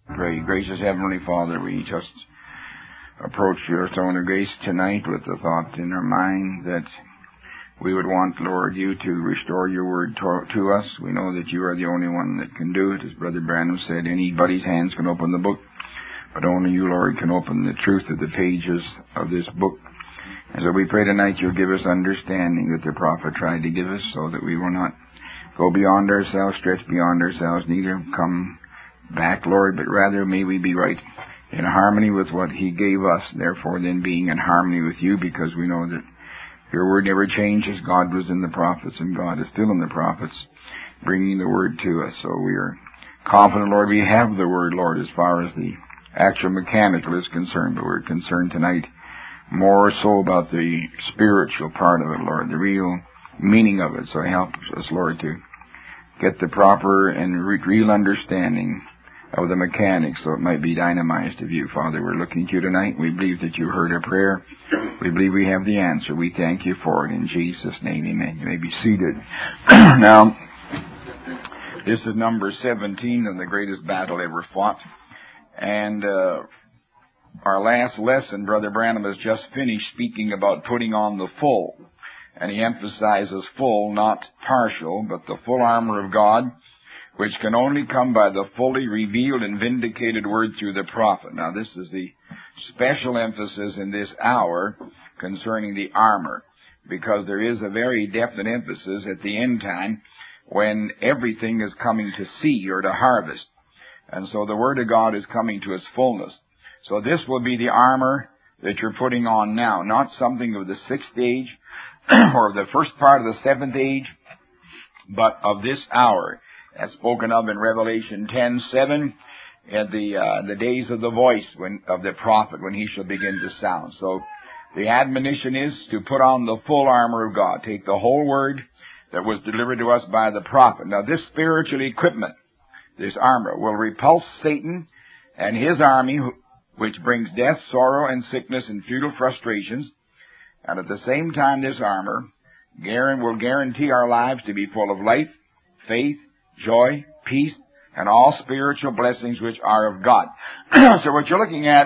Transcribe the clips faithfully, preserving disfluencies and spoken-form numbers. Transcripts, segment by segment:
Pray, gracious Heavenly Father, we just approach your throne of grace tonight with the thought in our mind that we would want, Lord, you to restore your word to, to us. We know that you are the only one that can do it. As Brother Branham said, anybody's hands can open the book, but only you, Lord, can open the truth of the pages of this book. And so we pray tonight you'll give us understanding that the prophet tried to give us, so that we will not go beyond ourselves, stretch beyond ourselves, neither come back, Lord, but rather may we be right in harmony with what he gave us, therefore then being in harmony with you, because we know that your word never changes. God was in the prophets, and God is still in the prophets, bringing the word to us. So we are confident, Lord, we have the word, Lord, as far as the actual mechanical is concerned, but we're concerned tonight more so about the spiritual part of it, Lord, the real meaning of it. So help us, Lord, to get the proper and re- real understanding of the mechanics, so it might be dynamized of you. Father, we're looking to you tonight. We believe that you heard our prayer. We believe we have the answer. We thank you for it. In Jesus' name, amen. You may be seated. Now, this is number seventeen of the greatest battle ever fought. And uh, our last lesson, Brother Branham has just finished speaking about putting on the full. And he emphasizes full, not partial, but the full armor of God, which can only come by the fully revealed and vindicated word through the prophet. Now, this is the special emphasis in this hour concerning the armor, because there is a very definite emphasis at the end time when everything is coming to seed or to harvest. And so the word of God is coming to its fullness. So this will be the armor that you're putting on now, not something of the sixth age or the first part of the seventh age, but of this hour, as spoken of in Revelation ten seven, at the uh, the days of the voice when, of the prophet, when he shall begin to sound. So the admonition is to put on the full armor of God. Take the whole word that was delivered to us by the prophet. Now, this spiritual equipment, this armor, will repulse Satan and his army, which brings death, sorrow, and sickness and futile frustrations. And at the same time, this armor will guarantee our lives to be full of life, faith, joy, peace, and all spiritual blessings which are of God. So what you're looking at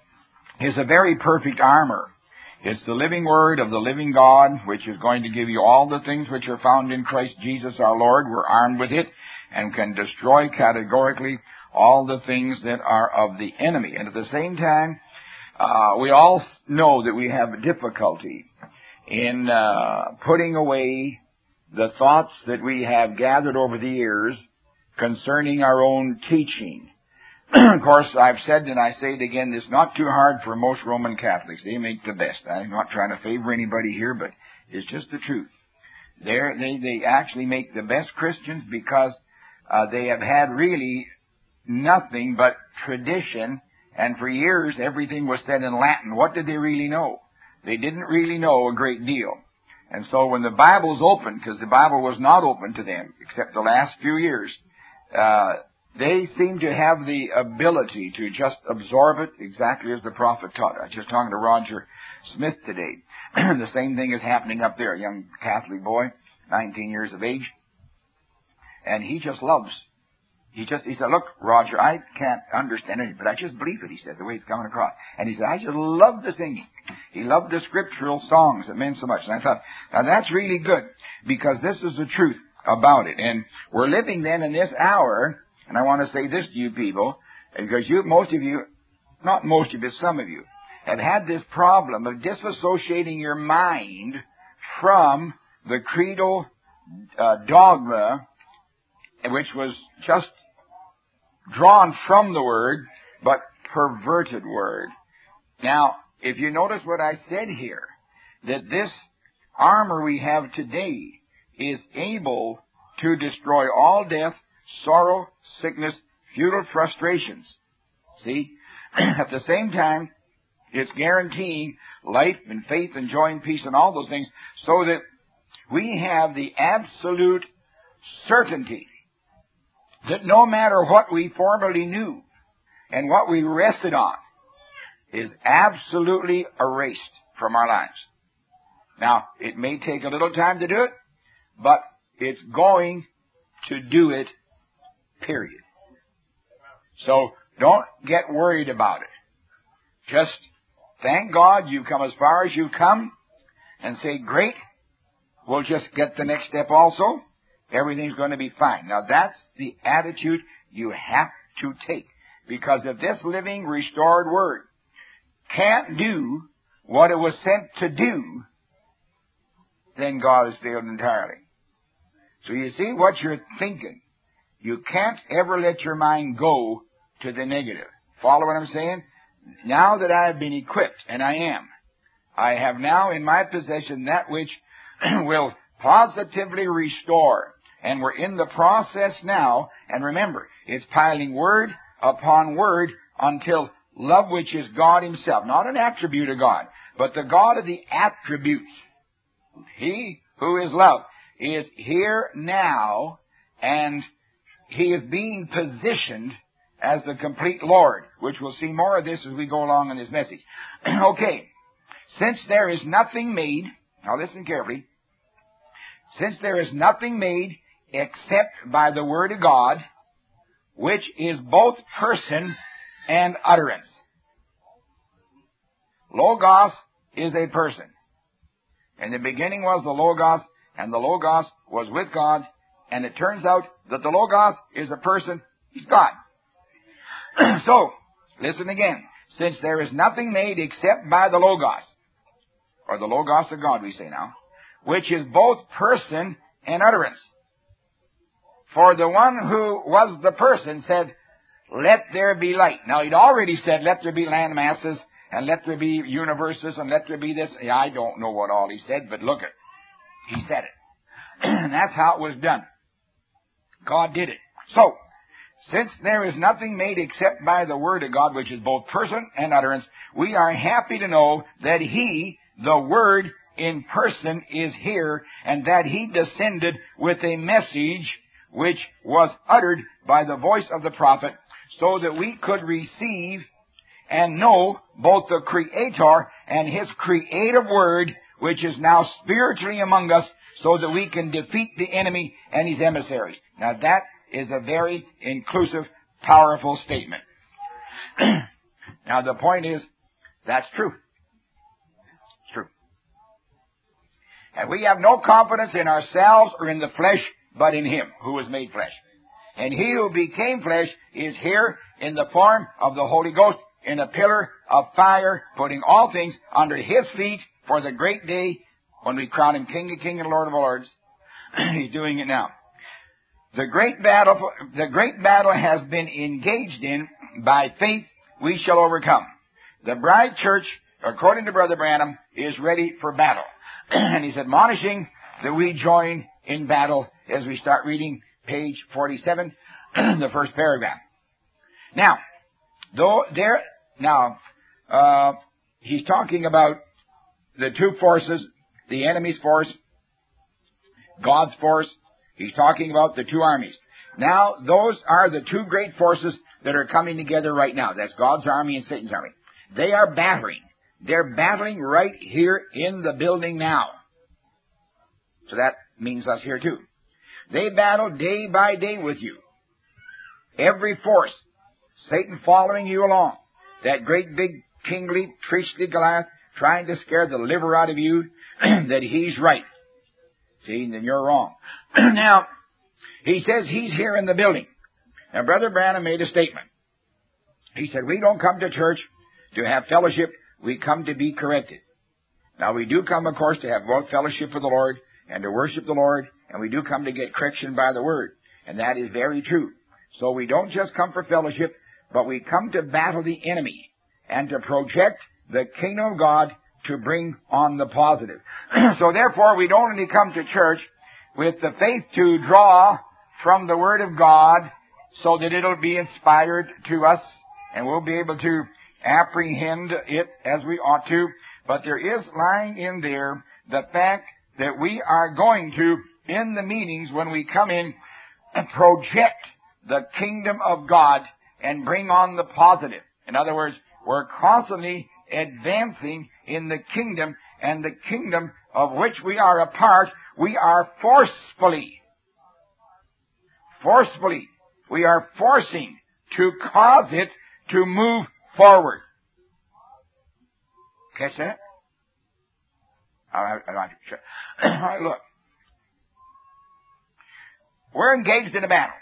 is a very perfect armor. It's the living word of the living God, which is going to give you all the things which are found in Christ Jesus our Lord. We're armed with it and can destroy categorically all the things that are of the enemy. And at the same time, uh, we all know that we have difficulty in uh, putting away the thoughts that we have gathered over the years concerning our own teaching. Of course, I've said and I say it again, it's not too hard for most Roman Catholics. They make the best. I'm not trying to favor anybody here, but it's just the truth. They're, they they actually make the best Christians because uh, they have had really nothing but tradition, and for years everything was said in Latin. What did they really know? They didn't really know a great deal. And so when the Bible's open, because the Bible was not open to them except the last few years, uh, they seem to have the ability to just absorb it exactly as the prophet taught. I was just talking to Roger Smith today. The same thing is happening up there, a young Catholic boy, nineteen years of age. And he just loves. He just, he said, look, Roger, I can't understand it, but I just believe it, he said, the way it's coming across. And he said, I just love the singing. He loved the scriptural songs that meant so much. And I thought, now that's really good, because this is the truth about it. And we're living then in this hour, and I want to say this to you people, because you, most of you, not most of you, some of you, have had this problem of disassociating your mind from the creedal uh, dogma, which was just drawn from the Word, but perverted Word. Now, if you notice what I said here, that this armor we have today is able to destroy all death, sorrow, sickness, futile frustrations. See? At the same time, it's guaranteeing life and faith and joy and peace and all those things, so that we have the absolute certainty that no matter what we formerly knew and what we rested on is absolutely erased from our lives. Now, it may take a little time to do it, but it's going to do it, period. So, Don't get worried about it. Just thank God you've come as far as you've come and say, great, we'll just get the next step also. Everything's going to be fine. Now that's the attitude you have to take. Because if this living, restored Word can't do what it was sent to do, then God has failed entirely. So you see what you're thinking. You can't ever let your mind go to the negative. Follow what I'm saying? Now that I have been equipped, and I am, I have now in my possession that which will positively restore. And we're in the process now, and remember, it's piling word upon word until love, which is God Himself, not an attribute of God, but the God of the attributes, He who is love, is here now, and He is being positioned as the complete Lord, which we'll see more of this as we go along in this message. Okay, since there is nothing made, now listen carefully, since there is nothing made except by the Word of God, which is both person and utterance. Logos is a person. In the beginning was the Logos, and the Logos was with God, and it turns out that the Logos is a person. He's God. So, listen again. Since there is nothing made except by the Logos, or the Logos of God, we say now, which is both person and utterance. For the one who was the person said, let there be light. Now, he'd already said, let there be land masses, and let there be universes, and let there be this. Yeah, I don't know what all he said, but look at it. He said it. And that's how it was done. God did it. So, since there is nothing made except by the Word of God, which is both person and utterance, we are happy to know that He, the Word in person, is here, and that He descended with a message which was uttered by the voice of the prophet, so that we could receive and know both the Creator and His creative Word, which is now spiritually among us, so that we can defeat the enemy and his emissaries. Now that is a very inclusive, powerful statement. Now the point is, that's true. It's true. And we have no confidence in ourselves or in the flesh, but in Him who was made flesh. And He who became flesh is here in the form of the Holy Ghost, in a pillar of fire, putting all things under His feet for the great day when we crown Him King of Kings and Lord of Lords. He's doing it now. The great battle, the great battle has been engaged in. By faith we shall overcome. The bride church, according to Brother Branham, is ready for battle. And he's admonishing that we join in battle as we start reading page forty-seven, the first paragraph. Now, though there, now, uh, he's talking about the two forces, the enemy's force, God's force. He's talking about the two armies. Now, those are the two great forces that are coming together right now. That's God's army and Satan's army. They are battling. They're battling right here in the building now. So that means us here too. They battle day by day with you. Every force, Satan following you along. That great big kingly, priestly Goliath trying to scare the liver out of you that he's right. See, then you're wrong. Now, he says he's here in the building. Now, Brother Branham made a statement. He said, we don't come to church to have fellowship. We come to be corrected. Now, we do come, of course, to have both fellowship with the Lord and to worship the Lord, and we do come to get correction by the Word. And that is very true. So we don't just come for fellowship, but we come to battle the enemy and to project the kingdom of God to bring on the positive. So therefore, we don't only come to church with the faith to draw from the Word of God so that it'll be inspired to us and we'll be able to apprehend it as we ought to, but there is lying in there the fact that we are going to, in the meetings when we come in, project the kingdom of God and bring on the positive. In other words, we're constantly advancing in the kingdom, and the kingdom of which we are a part, we are forcefully, forcefully, we are forcing to cause it to move forward. Catch that? All right, all right, sure. All right, look. We're engaged in a battle.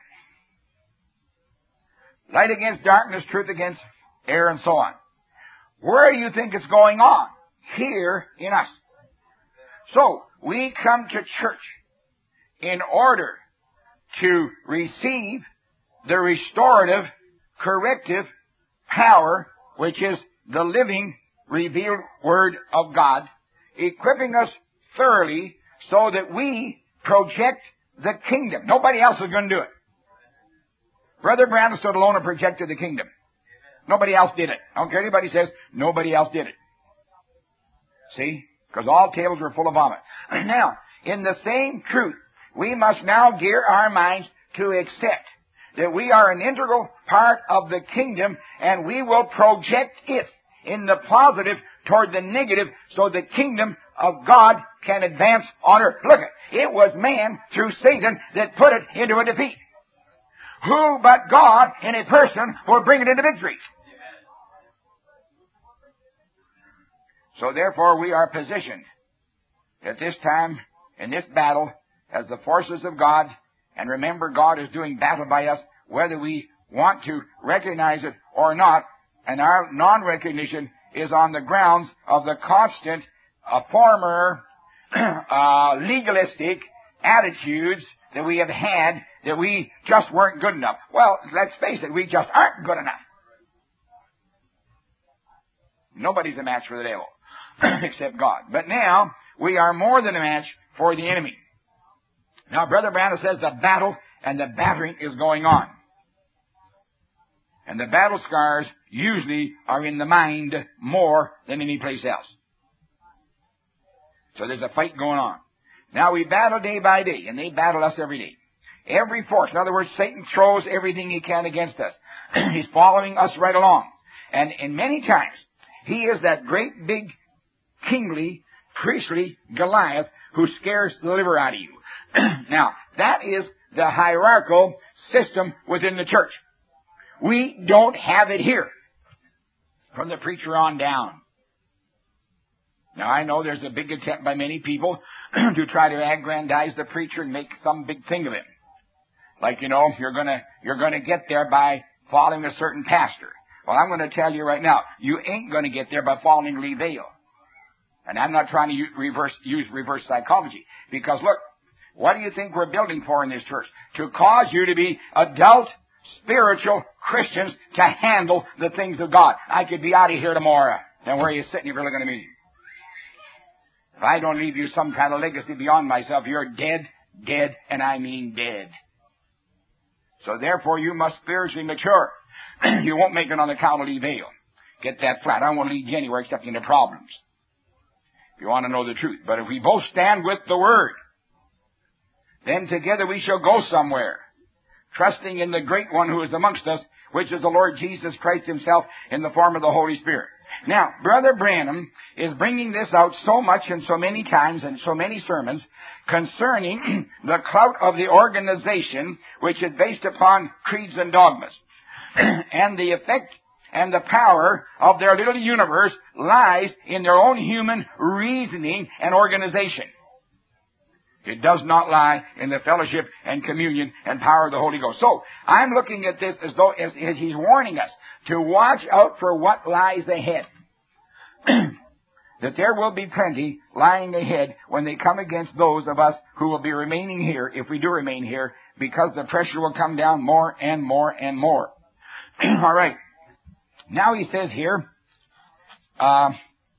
Light against darkness, truth against error, and so on. Where do you think it's going on? Here in us. So, we come to church in order to receive the restorative, corrective power, which is the living, revealed Word of God, equipping us thoroughly so that we project the kingdom. Nobody else is going to do it. Brother Branham stood alone and projected the kingdom. Nobody else did it. I don't care anybody says, nobody else did it. See? Because all tables were full of vomit. Now, in the same truth, we must now gear our minds to accept that we are an integral part of the kingdom, and we will project it in the positive toward the negative so the kingdom of God can advance on earth. Look, it was man through Satan that put it into a defeat. Who but God in a person will bring it into victory? So therefore we are positioned at this time in this battle as the forces of God. And remember, God is doing battle by us whether we want to recognize it or not. And our non-recognition is on the grounds of the constant uh, former uh, legalistic attitudes that we have had that we just weren't good enough. Well, let's face it, we just aren't good enough. Nobody's a match for the devil except God. But now we are more than a match for the enemy. Now, Brother Branham says the battle and the battering is going on. And the battle scars usually are in the mind more than any place else. So there's a fight going on. Now we battle day by day, and they battle us every day. Every force. In other words, Satan throws everything he can against us. He's following us right along. And, and many times, he is that great big, kingly, priestly Goliath who scares the liver out of you. Now, that is the hierarchical system within the church. We don't have it here. From the preacher on down. Now, I know there's a big attempt by many people to try to aggrandize the preacher and make some big thing of him. Like, you know, you're gonna, you're gonna get there by following a certain pastor. Well, I'm gonna tell you right now, you ain't gonna get there by following Lee Vail. And I'm not trying to use reverse, use reverse psychology. Because look, what do you think we're building for in this church? To cause you to be adult, spiritual Christians to handle the things of God. I could be out of here tomorrow. Then where are you sitting if you're looking at me? If I don't leave you some kind of legacy beyond myself, you're dead, dead, and I mean dead. So therefore you must spiritually mature. You won't make it on the count of Lee Vail. Get that flat. I don't want to lead you anywhere except into problems. If you want to know the truth. But if we both stand with the Word, then together we shall go somewhere, trusting in the great one who is amongst us, which is the Lord Jesus Christ himself in the form of the Holy Spirit. Now, Brother Branham is bringing this out so much and so many times and so many sermons concerning the clout of the organization, which is based upon creeds and dogmas. And the effect and the power of their little universe lies in their own human reasoning and organization. It does not lie in the fellowship and communion and power of the Holy Ghost. So, I'm looking at this as though as, as he's warning us to watch out for what lies ahead. That there will be plenty lying ahead when they come against those of us who will be remaining here, if we do remain here, because the pressure will come down more and more and more. All right. Now he says here, uh,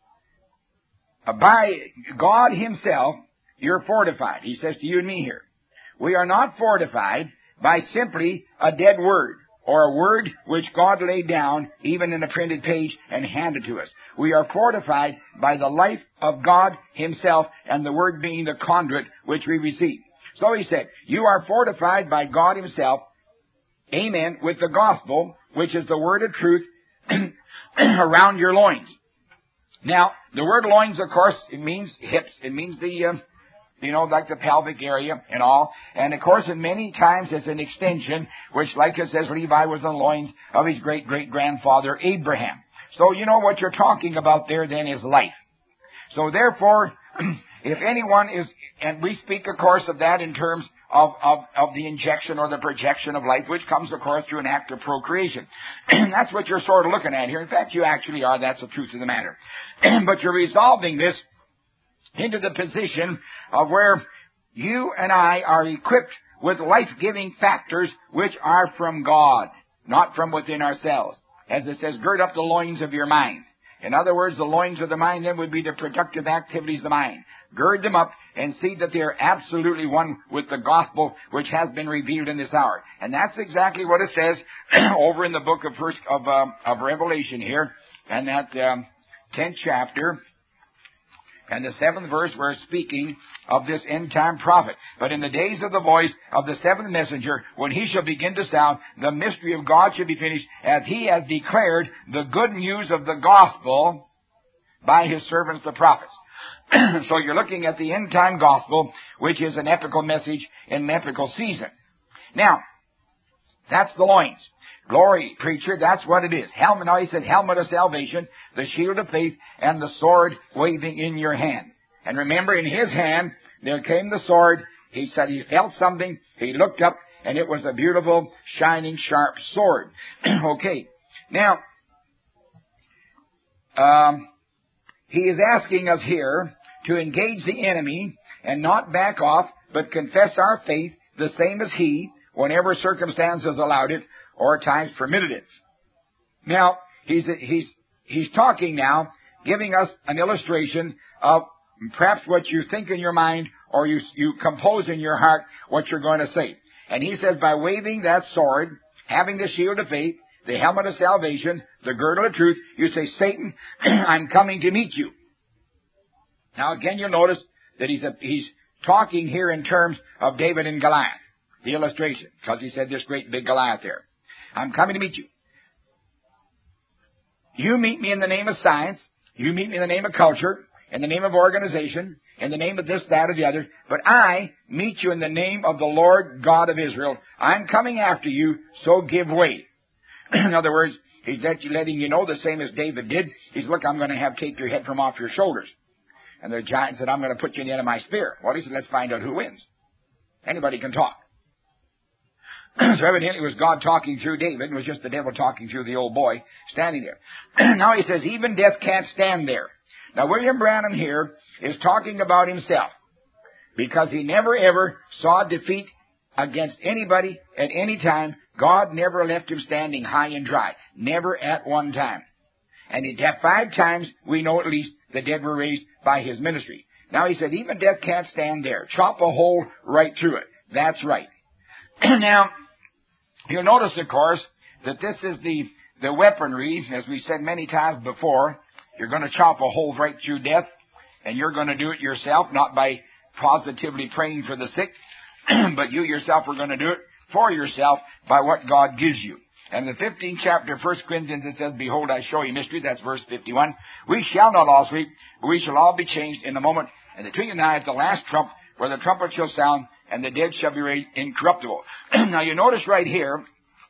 by God himself, you're fortified. He says to you and me here. We are not fortified by simply a dead word or a word which God laid down even in a printed page and handed to us. We are fortified by the life of God himself and the word being the conduit which we receive. So he said, you are fortified by God himself, amen, with the gospel, which is the word of truth around your loins. Now, the word loins, of course, it means hips. It means the... Uh, you know, like the pelvic area and all. And, of course, in many times it's an extension, which, like it says, Levi was in the loins of his great-great-grandfather Abraham. So, you know, what you're talking about there then is life. So, therefore, if anyone is, and we speak, of course, of that in terms of, of, of the injection or the projection of life, which comes, of course, through an act of procreation. That's what you're sort of looking at here. In fact, you actually are. That's the truth of the matter. But you're resolving this into the position of where you and I are equipped with life-giving factors which are from God, not from within ourselves. As it says, gird up the loins of your mind. In other words, the loins of the mind then would be the productive activities of the mind. Gird them up and see that they are absolutely one with the gospel which has been revealed in this hour. And that's exactly what it says over in the book of first of, um, of Revelation here, and that um, tenth chapter. And the seventh verse, we're speaking of this end-time prophet. But in the days of the voice of the seventh messenger, when he shall begin to sound, the mystery of God shall be finished, as he has declared the good news of the gospel by his servants the prophets. So you're looking at the end-time gospel, which is an epical message in an epical season. Now, that's the loins. Glory, preacher, that's what it is. Helmet, now he said, helmet of salvation, the shield of faith, and the sword waving in your hand. And remember, in his hand, there came the sword. He said he felt something. He looked up, and it was a beautiful, shining, sharp sword. Okay. Now, um, he is asking us here to engage the enemy and not back off, but confess our faith the same as he, whenever circumstances allowed it, or times permitted it. Now, he's, he's, he's talking now, giving us an illustration of perhaps what you think in your mind, or you, you compose in your heart what you're going to say. And he says, by waving that sword, having the shield of faith, the helmet of salvation, the girdle of truth, you say, Satan, I'm coming to meet you. Now, again, you'll notice that he's, a, he's talking here in terms of David and Goliath, the illustration, because he said this great big Goliath there. I'm coming to meet you. You meet me in the name of science. You meet me in the name of culture, in the name of organization, in the name of this, that, or the other. But I meet you in the name of the Lord God of Israel. I'm coming after you, so give way. In other words, he's letting you know the same as David did. He's, look, I'm going to have take your head from off your shoulders. And the giant said, I'm going to put you in the end of my spear. Well, he said, let's find out who wins. Anybody can talk. So evidently it was God talking through David. It was just the devil talking through the old boy standing there. Now he says, even death can't stand there. Now William Branham here is talking about himself, because he never ever saw defeat against anybody at any time. God never left him standing high and dry. Never at one time. And in death, five times, we know at least, the dead were raised by his ministry. Now he said, even death can't stand there. Chop a hole right through it. That's right. Now, you'll notice, of course, that this is the, the weaponry, as we said many times before. You're going to chop a hole right through death, and you're going to do it yourself, not by positively praying for the sick, but you yourself are going to do it for yourself by what God gives you. And in the fifteenth chapter of First Corinthians, it says, behold, I show you mystery. That's verse fifty-one. We shall not all sleep, but we shall all be changed in a moment. And the twinkling of an eye at the last trump, where the trumpet shall sound, and the dead shall be raised incorruptible. Now you notice right here,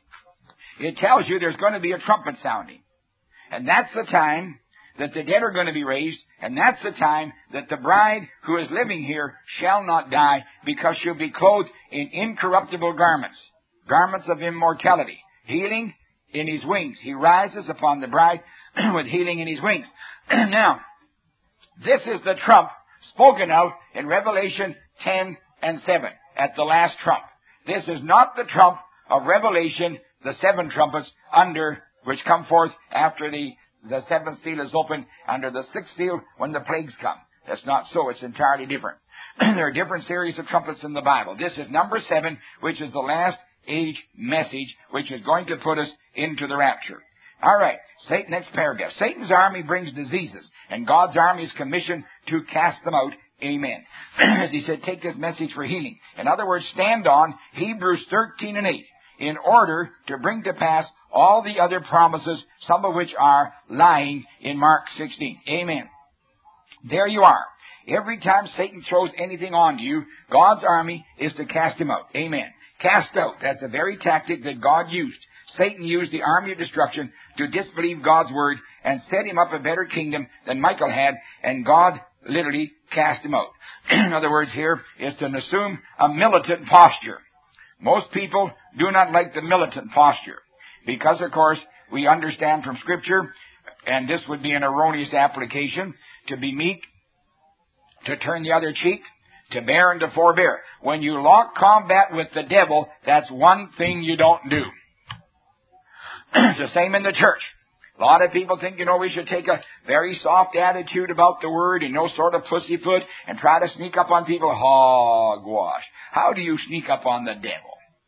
it tells you there's going to be a trumpet sounding. And that's the time that the dead are going to be raised, and that's the time that the bride who is living here shall not die, because she'll be clothed in incorruptible garments, garments of immortality, healing in his wings. He rises upon the bride with healing in his wings. Now, this is the trump spoken of in Revelation ten and seven, at the last trump. This is not the trump of Revelation, the seven trumpets under which come forth after the, the seventh seal is opened, under the sixth seal when the plagues come. That's not so. It's entirely different. There are different series of trumpets in the Bible. This is number seven, which is the last age message, which is going to put us into the rapture. All right, Satan, next paragraph. Satan's army brings diseases, and God's army is commissioned to cast them out. Amen. As he said, take this message for healing. In other words, stand on Hebrews thirteen and eight in order to bring to pass all the other promises, some of which are lying in Mark sixteen. Amen. There you are. Every time Satan throws anything onto you, God's army is to cast him out. Amen. Cast out. That's the very tactic that God used. Satan used the army of destruction to disbelieve God's word and set him up a better kingdom than Michael had, and God literally cast him out. In other words, here is to assume a militant posture. Most people do not like the militant posture because, of course, we understand from Scripture, and this would be an erroneous application, to be meek, to turn the other cheek, to bear and to forbear. When you lock combat with the devil, that's one thing you don't do. It's the same in the church. A lot of people think, you know, we should take a very soft attitude about the word and no sort of pussyfoot and try to sneak up on people. Hogwash. How do you sneak up on the devil?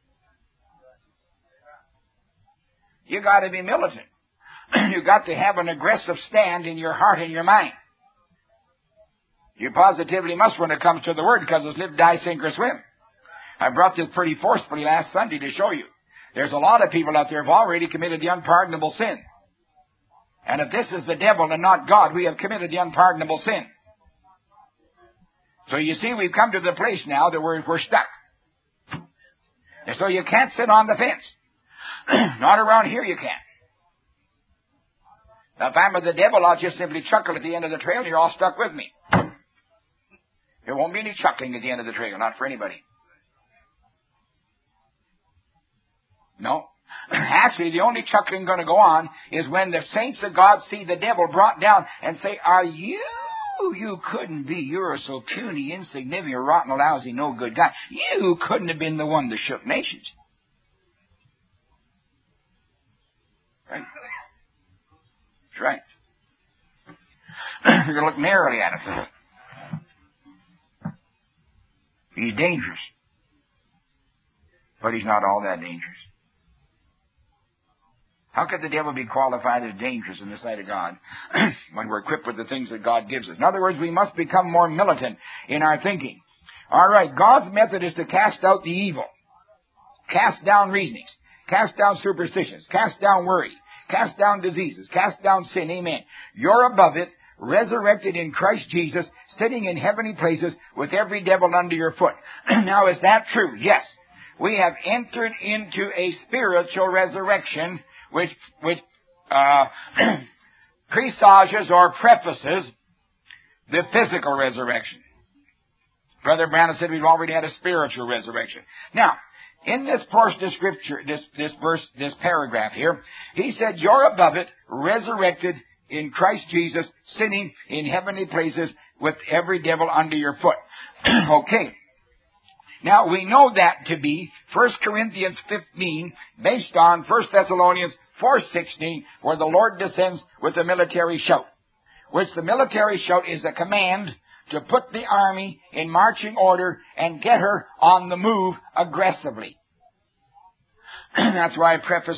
You got to be militant. You got to have an aggressive stand in your heart and your mind. You positively must when it comes to the word, because it's live, die, sink, or swim. I brought this pretty forcefully last Sunday to show you. There's a lot of people out there who have already committed the unpardonable sin. And if this is the devil and not God, we have committed the unpardonable sin. So you see, we've come to the place now that we're, we're stuck. And so you can't sit on the fence. Not around here you can't. Now, if I'm with the devil, I'll just simply chuckle at the end of the trail and you're all stuck with me. There won't be any chuckling at the end of the trail, not for anybody. No. Actually, the only chuckling going to go on is when the saints of God see the devil brought down and say, are you? You couldn't be. You're so puny, insignificant, rotten, lousy, no good guy. You couldn't have been the one that shook nations. Right? That's right. You're going to look narrowly at it. He's dangerous. But he's not all that dangerous. How could the devil be qualified as dangerous in the sight of God when we're equipped with the things that God gives us? In other words, we must become more militant in our thinking. All right, God's method is to cast out the evil. Cast down reasonings. Cast down superstitions. Cast down worry. Cast down diseases. Cast down sin. Amen. You're above it, resurrected in Christ Jesus, sitting in heavenly places with every devil under your foot. Now, is that true? Yes. We have entered into a spiritual resurrection which which uh, presages or prefaces the physical resurrection. Brother Branham said we've already had a spiritual resurrection. Now, in this portion of Scripture, this, this verse, this paragraph here, he said, you're above it, resurrected in Christ Jesus, sitting in heavenly places with every devil under your foot. Okay. Now, we know that to be First Corinthians fifteen, based on First Thessalonians four sixteen, where the Lord descends with the military shout, which the military shout is a command to put the army in marching order and get her on the move aggressively. That's why I prefaced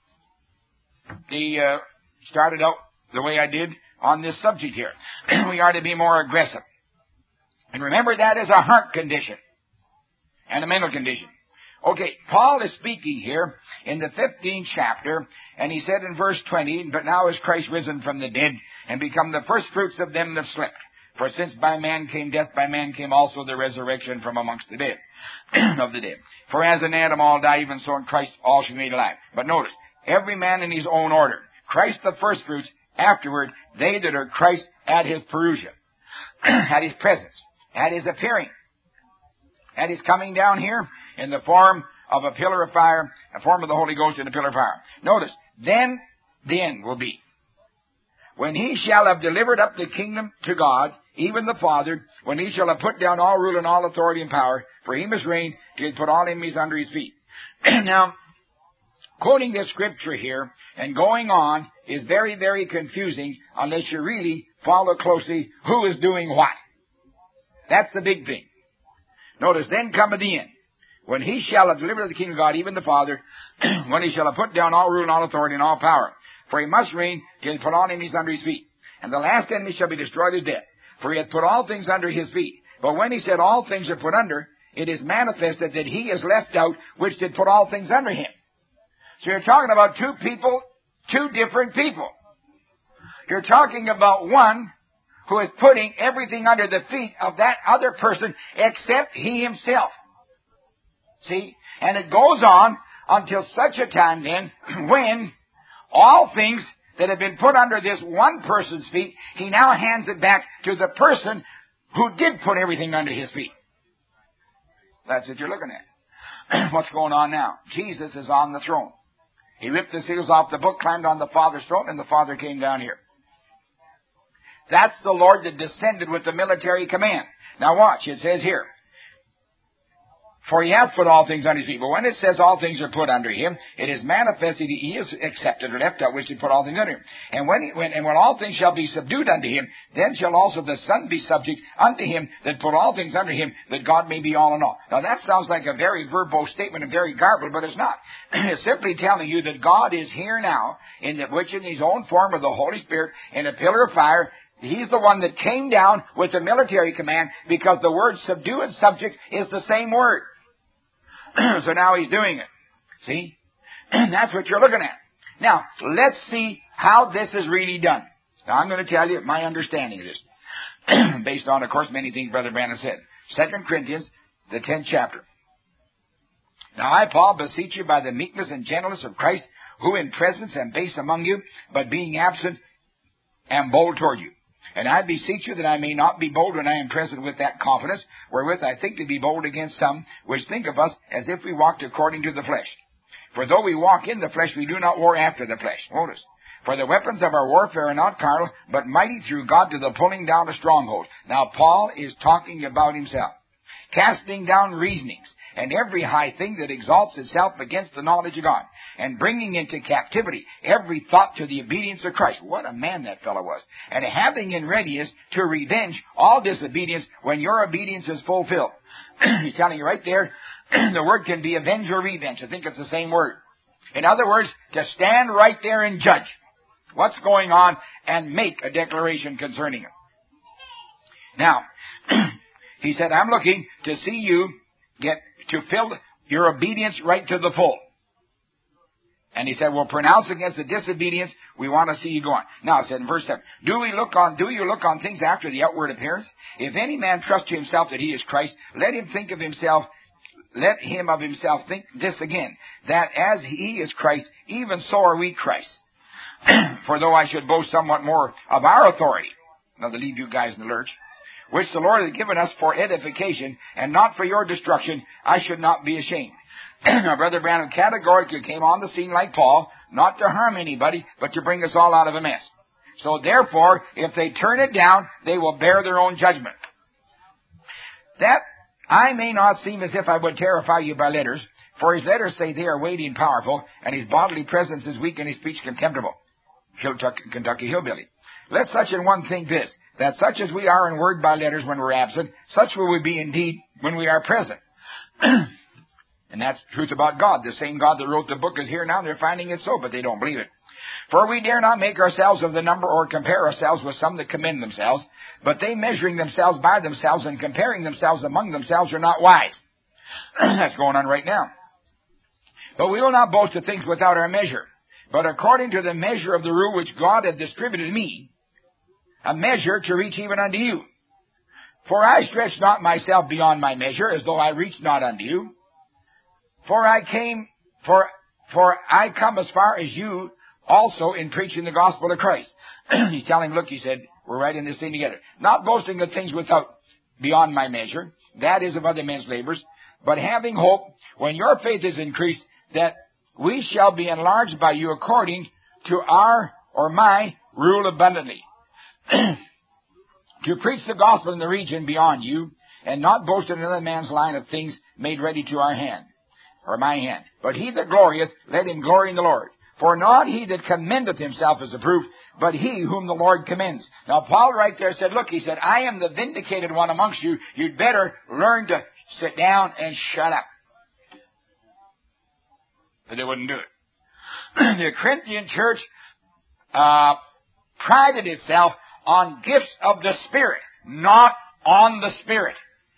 the, uh, started out the way I did on this subject here. We are to be more aggressive. And remember, that is a heart condition and a mental condition. Okay, Paul is speaking here in the fifteenth chapter, and he said in verse twenty, but now is Christ risen from the dead and become the first fruits of them that slept. For since by man came death, by man came also the resurrection from amongst the dead, of the dead. For as in Adam all die, even so in Christ all shall be made alive. But notice, every man in his own order. Christ the first fruits, afterward they that are Christ at his parousia, at his presence, at his appearing, at his coming down here in the form of a pillar of fire, a form of the Holy Ghost in a pillar of fire. Notice, then the end will be, when he shall have delivered up the kingdom to God, even the Father, when he shall have put down all rule and all authority and power, for he must reign till he put all enemies under his feet. Now, quoting this scripture here and going on is very, very confusing unless you really follow closely who is doing what. That's the big thing. Notice, then cometh the end, when he shall have delivered the kingdom of God, even the Father, when he shall have put down all rule and all authority and all power. For he must reign till he put all enemies under his feet. And the last enemy shall be destroyed as death. For he hath put all things under his feet. But when he said all things are put under, it is manifested that he is left out, which did put all things under him. So you're talking about two people, two different people. You're talking about one who is putting everything under the feet of that other person except he himself. See? And it goes on until such a time then when all things that have been put under this one person's feet, he now hands it back to the person who did put everything under his feet. That's what you're looking at. What's going on now? Jesus is on the throne. He ripped the seals off the book, climbed on the Father's throne, and the Father came down here. That's the Lord that descended with the military command. Now watch, it says here, for he hath put all things under his feet. But when it says all things are put under him, it is manifested he is accepted or left out, which he put all things under him. And when, he, when and when all things shall be subdued unto him, then shall also the Son be subject unto him that put all things under him, that God may be all in all. Now that sounds like a very verbose statement and very garbled, but it's not. It's simply telling you that God is here now, in the, which in his own form of the Holy Spirit, in a pillar of fire. He's the one that came down with the military command, because the word subdue and subject is the same word. So now he's doing it. See? That's what you're looking at. Now, let's see how this is really done. Now, I'm going to tell you my understanding of this. Based on, of course, many things Brother Branham said. Second Corinthians, the tenth chapter. Now, I, Paul, beseech you by the meekness and gentleness of Christ, who in presence am base among you, but being absent am bold toward you. And I beseech you that I may not be bold when I am present with that confidence, wherewith I think to be bold against some, which think of us as if we walked according to the flesh. For though we walk in the flesh, we do not war after the flesh. Notice. For the weapons of our warfare are not carnal, but mighty through God to the pulling down of strongholds. Now Paul is talking about himself. Casting down reasonings, and every high thing that exalts itself against the knowledge of God, and bringing into captivity every thought to the obedience of Christ. What a man that fellow was. And having in readiness to revenge all disobedience when your obedience is fulfilled. He's telling you right there, the word can be avenge or revenge. I think it's the same word. In other words, to stand right there and judge what's going on and make a declaration concerning it. Now, he said, I'm looking to see you get to fill your obedience right to the full. And he said, well, pronounce against the disobedience, we want to see you go on. Now, it said in verse seven, do we look on, do you look on things after the outward appearance? If any man trust to himself that he is Christ, let him think of himself, let him of himself think this again, that as he is Christ, even so are we Christ. For though I should boast somewhat more of our authority, now to leave you guys in the lurch, which the Lord has given us for edification, and not for your destruction, I should not be ashamed. Now, Brother Branham categorically came on the scene like Paul, not to harm anybody, but to bring us all out of a mess. So therefore, if they turn it down, they will bear their own judgment. That I may not seem as if I would terrify you by letters, for his letters say they are weighty and powerful, and his bodily presence is weak and his speech contemptible. Kentucky Hillbilly. Let such an one think this, that such as we are in word by letters when we're absent, such will we be indeed when we are present. And that's the truth about God. The same God that wrote the book is here now. They're finding it so, but they don't believe it. For we dare not make ourselves of the number or compare ourselves with some that commend themselves, but they measuring themselves by themselves and comparing themselves among themselves are not wise. That's going on right now. But we will not boast of things without our measure, but according to the measure of the rule which God hath distributed me, a measure to reach even unto you. For I stretch not myself beyond my measure, as though I reached not unto you. For I came, for, for I come as far as you also in preaching the gospel of Christ. He's telling, look, he said, we're right in this thing together. Not boasting of things without, beyond my measure, that is of other men's labors, but having hope, when your faith is increased, that we shall be enlarged by you according to our, or my, rule abundantly. To preach the gospel in the region beyond you, and not boast in another man's line of things made ready to our hand, or my hand. But he that glorieth, let him glory in the Lord. For not he that commendeth himself is approved, but he whom the Lord commends. Now Paul right there said, look, he said, I am the vindicated one amongst you. You'd better learn to sit down and shut up. But they wouldn't do it. The Corinthian church uh, prided itself on gifts of the Spirit, not on the Spirit.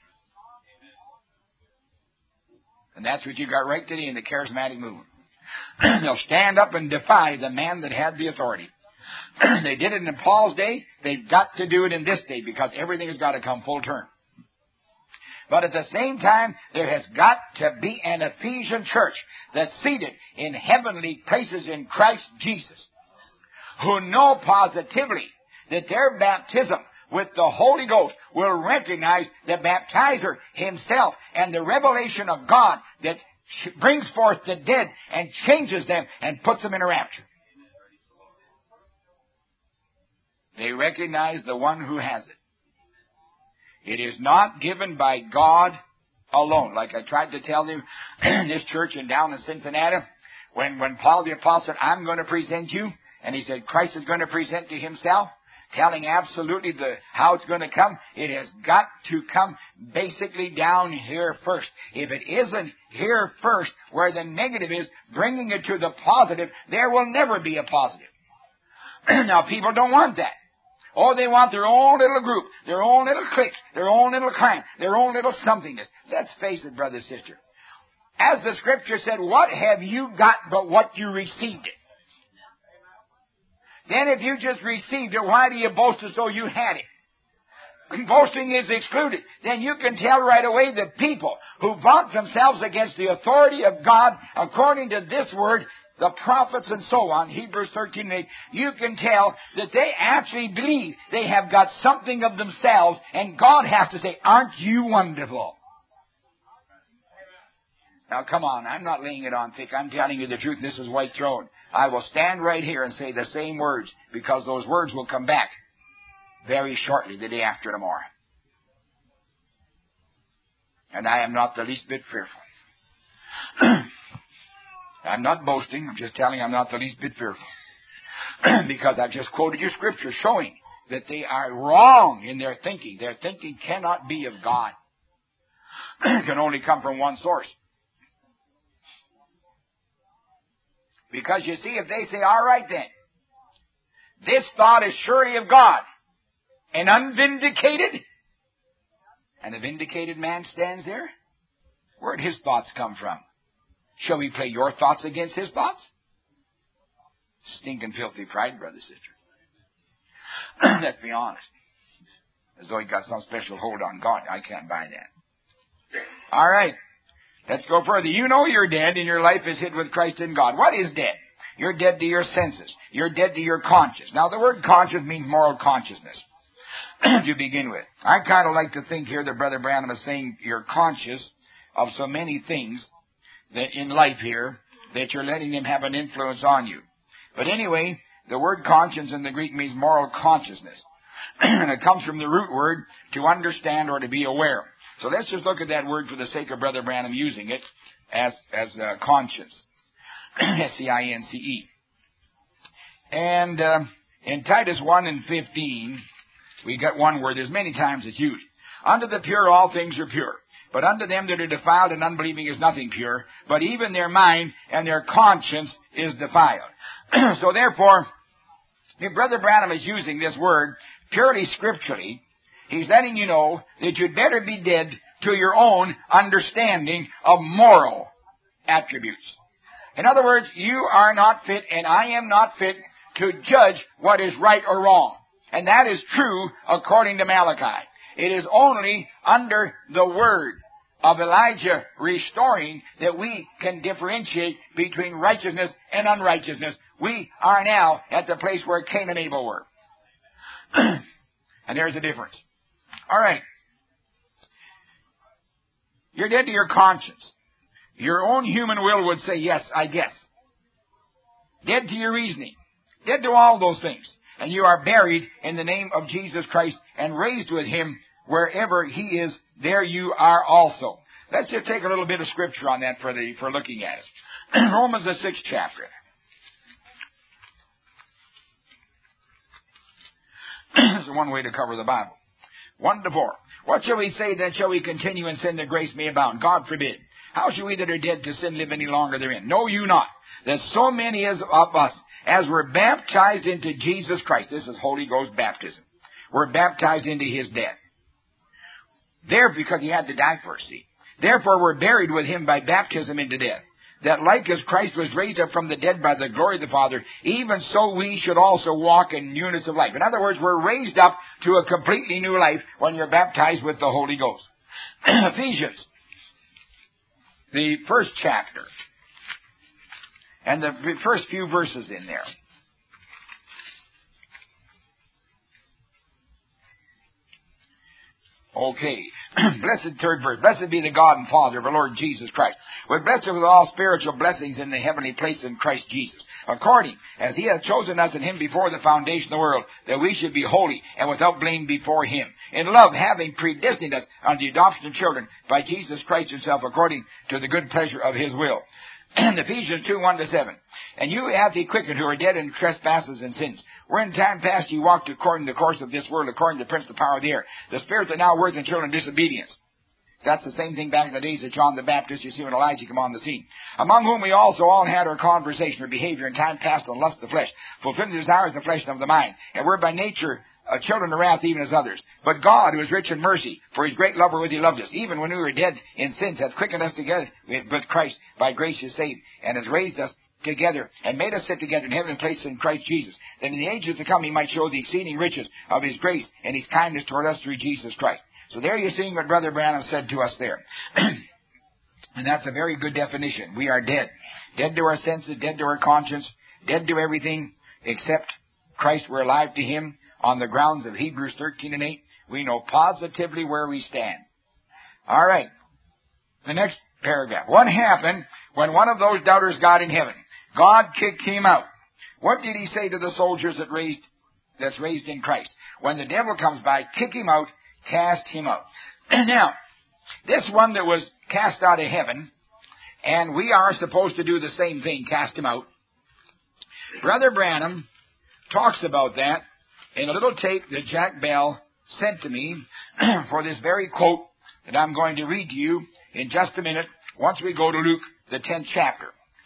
And that's what you got right today in the charismatic movement. They'll stand up and defy the man that had the authority. They did it in Paul's day. They've got to do it in this day because everything has got to come full turn. But at the same time, there has got to be an Ephesian church that's seated in heavenly places in Christ Jesus, who know positively that their baptism with the Holy Ghost will recognize the baptizer himself and the revelation of God that brings forth the dead and changes them and puts them in a rapture. They recognize the one who has it. It is not given by God alone. Like I tried to tell you in this church and down in Cincinnati, when, when Paul the Apostle said, I'm going to present you, and he said Christ is going to present to himself, telling absolutely the how it's going to come, it has got to come basically down here first. If it isn't here first, where the negative is, bringing it to the positive, there will never be a positive. Now, people don't want that. Oh, they want their own little group, their own little clique, their own little clan, their own little somethingness. Let's face it, brother, sister. As the Scripture said, what have you got but what you received it? Then if you just received it, why do you boast as though you had it? Boasting is excluded. Then you can tell right away the people who vaunt themselves against the authority of God, according to this word, the prophets and so on, Hebrews thirteen and eight, you can tell that they actually believe they have got something of themselves, and God has to say, aren't you wonderful? Now come on, I'm not laying it on thick. I'm telling you the truth. This is white throne. I will stand right here and say the same words, because those words will come back very shortly, the day after tomorrow. And I am not the least bit fearful. I'm not boasting. I'm just telling you I'm not the least bit fearful. Because I've just quoted you Scripture showing that they are wrong in their thinking. Their thinking cannot be of God. It can only come from one source. Because you see, if they say, all right then, this thought is surely of God, and unvindicated, and the vindicated man stands there, where'd his thoughts come from? Shall we play your thoughts against his thoughts? Stinking filthy pride, brother, sister. Let's be honest. As though he got some special hold on God. I can't buy that. All right. Let's go further. You know you're dead and your life is hid with Christ in God. What is dead? You're dead to your senses. You're dead to your conscience. Now, the word conscience means moral consciousness to begin with. I kind of like to think here that Brother Branham is saying you're conscious of so many things that in life here that you're letting them have an influence on you. But anyway, the word conscience in the Greek means moral consciousness. And it comes from the root word to understand or to be aware. So let's just look at that word for the sake of Brother Branham using it as as uh, conscience. S C I N C E. And uh, in Titus one and fifteen, we got one word. There's many times it's used. Unto the pure all things are pure. But unto them that are defiled and unbelieving is nothing pure. But even their mind and their conscience is defiled. So therefore, if Brother Branham is using this word purely scripturally, he's letting you know that you'd better be dead to your own understanding of moral attributes. In other words, you are not fit and I am not fit to judge what is right or wrong. And that is true according to Malachi. It is only under the word of Elijah restoring that we can differentiate between righteousness and unrighteousness. We are now at the place where Cain and Abel were. And there's a difference. All right. You're dead to your conscience. Your own human will would say, yes, I guess. Dead to your reasoning. Dead to all those things. And you are buried in the name of Jesus Christ and raised with Him wherever He is, there you are also. Let's just take a little bit of scripture on that for the for looking at it. Romans the sixth chapter. This is one way to cover the Bible. One to four. What shall we say then? Shall we continue in sin that grace may abound? God forbid. How shall we that are dead to sin live any longer therein? Know you not that so many as of us as were baptized into Jesus Christ. This is Holy Ghost baptism. Were baptized into His death. There, because He had to die for us, see. Therefore we're buried with Him by baptism into death, that like as Christ was raised up from the dead by the glory of the Father, even so we should also walk in newness of life. In other words, we're raised up to a completely new life when you're baptized with the Holy Ghost. Ephesians, the first chapter, and the first few verses in there. Okay. Blessed third verse. Blessed be the God and Father of our Lord Jesus Christ. We're blessed with all spiritual blessings in the heavenly place in Christ Jesus, according as He hath chosen us in Him before the foundation of the world, that we should be holy and without blame before Him. In love, having predestined us unto the adoption of children by Jesus Christ Himself, according to the good pleasure of His will. Ephesians two, one to seven. And you hath He quickened who are dead in trespasses and sins, where in time past ye walked according to the course of this world, according to the prince of the power of the air, the spirit that now worketh in children of disobedience. That's the same thing back in the days of John the Baptist. You see when Elijah came on the scene. Among whom we also all had our conversation or behavior in time past on lust of the flesh, fulfilling the desires of the flesh and of the mind, and were by nature uh, children of wrath even as others. But God, who is rich in mercy, for His great love wherewith He loved us, even when we were dead in sins, hath quickened us together with Christ. By grace is saved, and has raised us together, and made us sit together in heavenly places in Christ Jesus, that in the ages to come He might show the exceeding riches of His grace and His kindness toward us through Jesus Christ. So there you're seeing what Brother Branham said to us there. And that's a very good definition. We are dead. Dead to our senses, dead to our conscience, dead to everything except Christ. We're alive to Him on the grounds of Hebrews thirteen and eight. We know positively where we stand. All right. The next paragraph. What happened when one of those doubters got in heaven? God kicked him out. What did He say to the soldiers that raised, that's raised in Christ? When the devil comes by, kick him out, cast him out. Now, this one that was cast out of heaven, and we are supposed to do the same thing, cast him out. Brother Branham talks about that in a little tape that Jack Bell sent to me for this very quote that I'm going to read to you in just a minute once we go to Luke, the tenth chapter.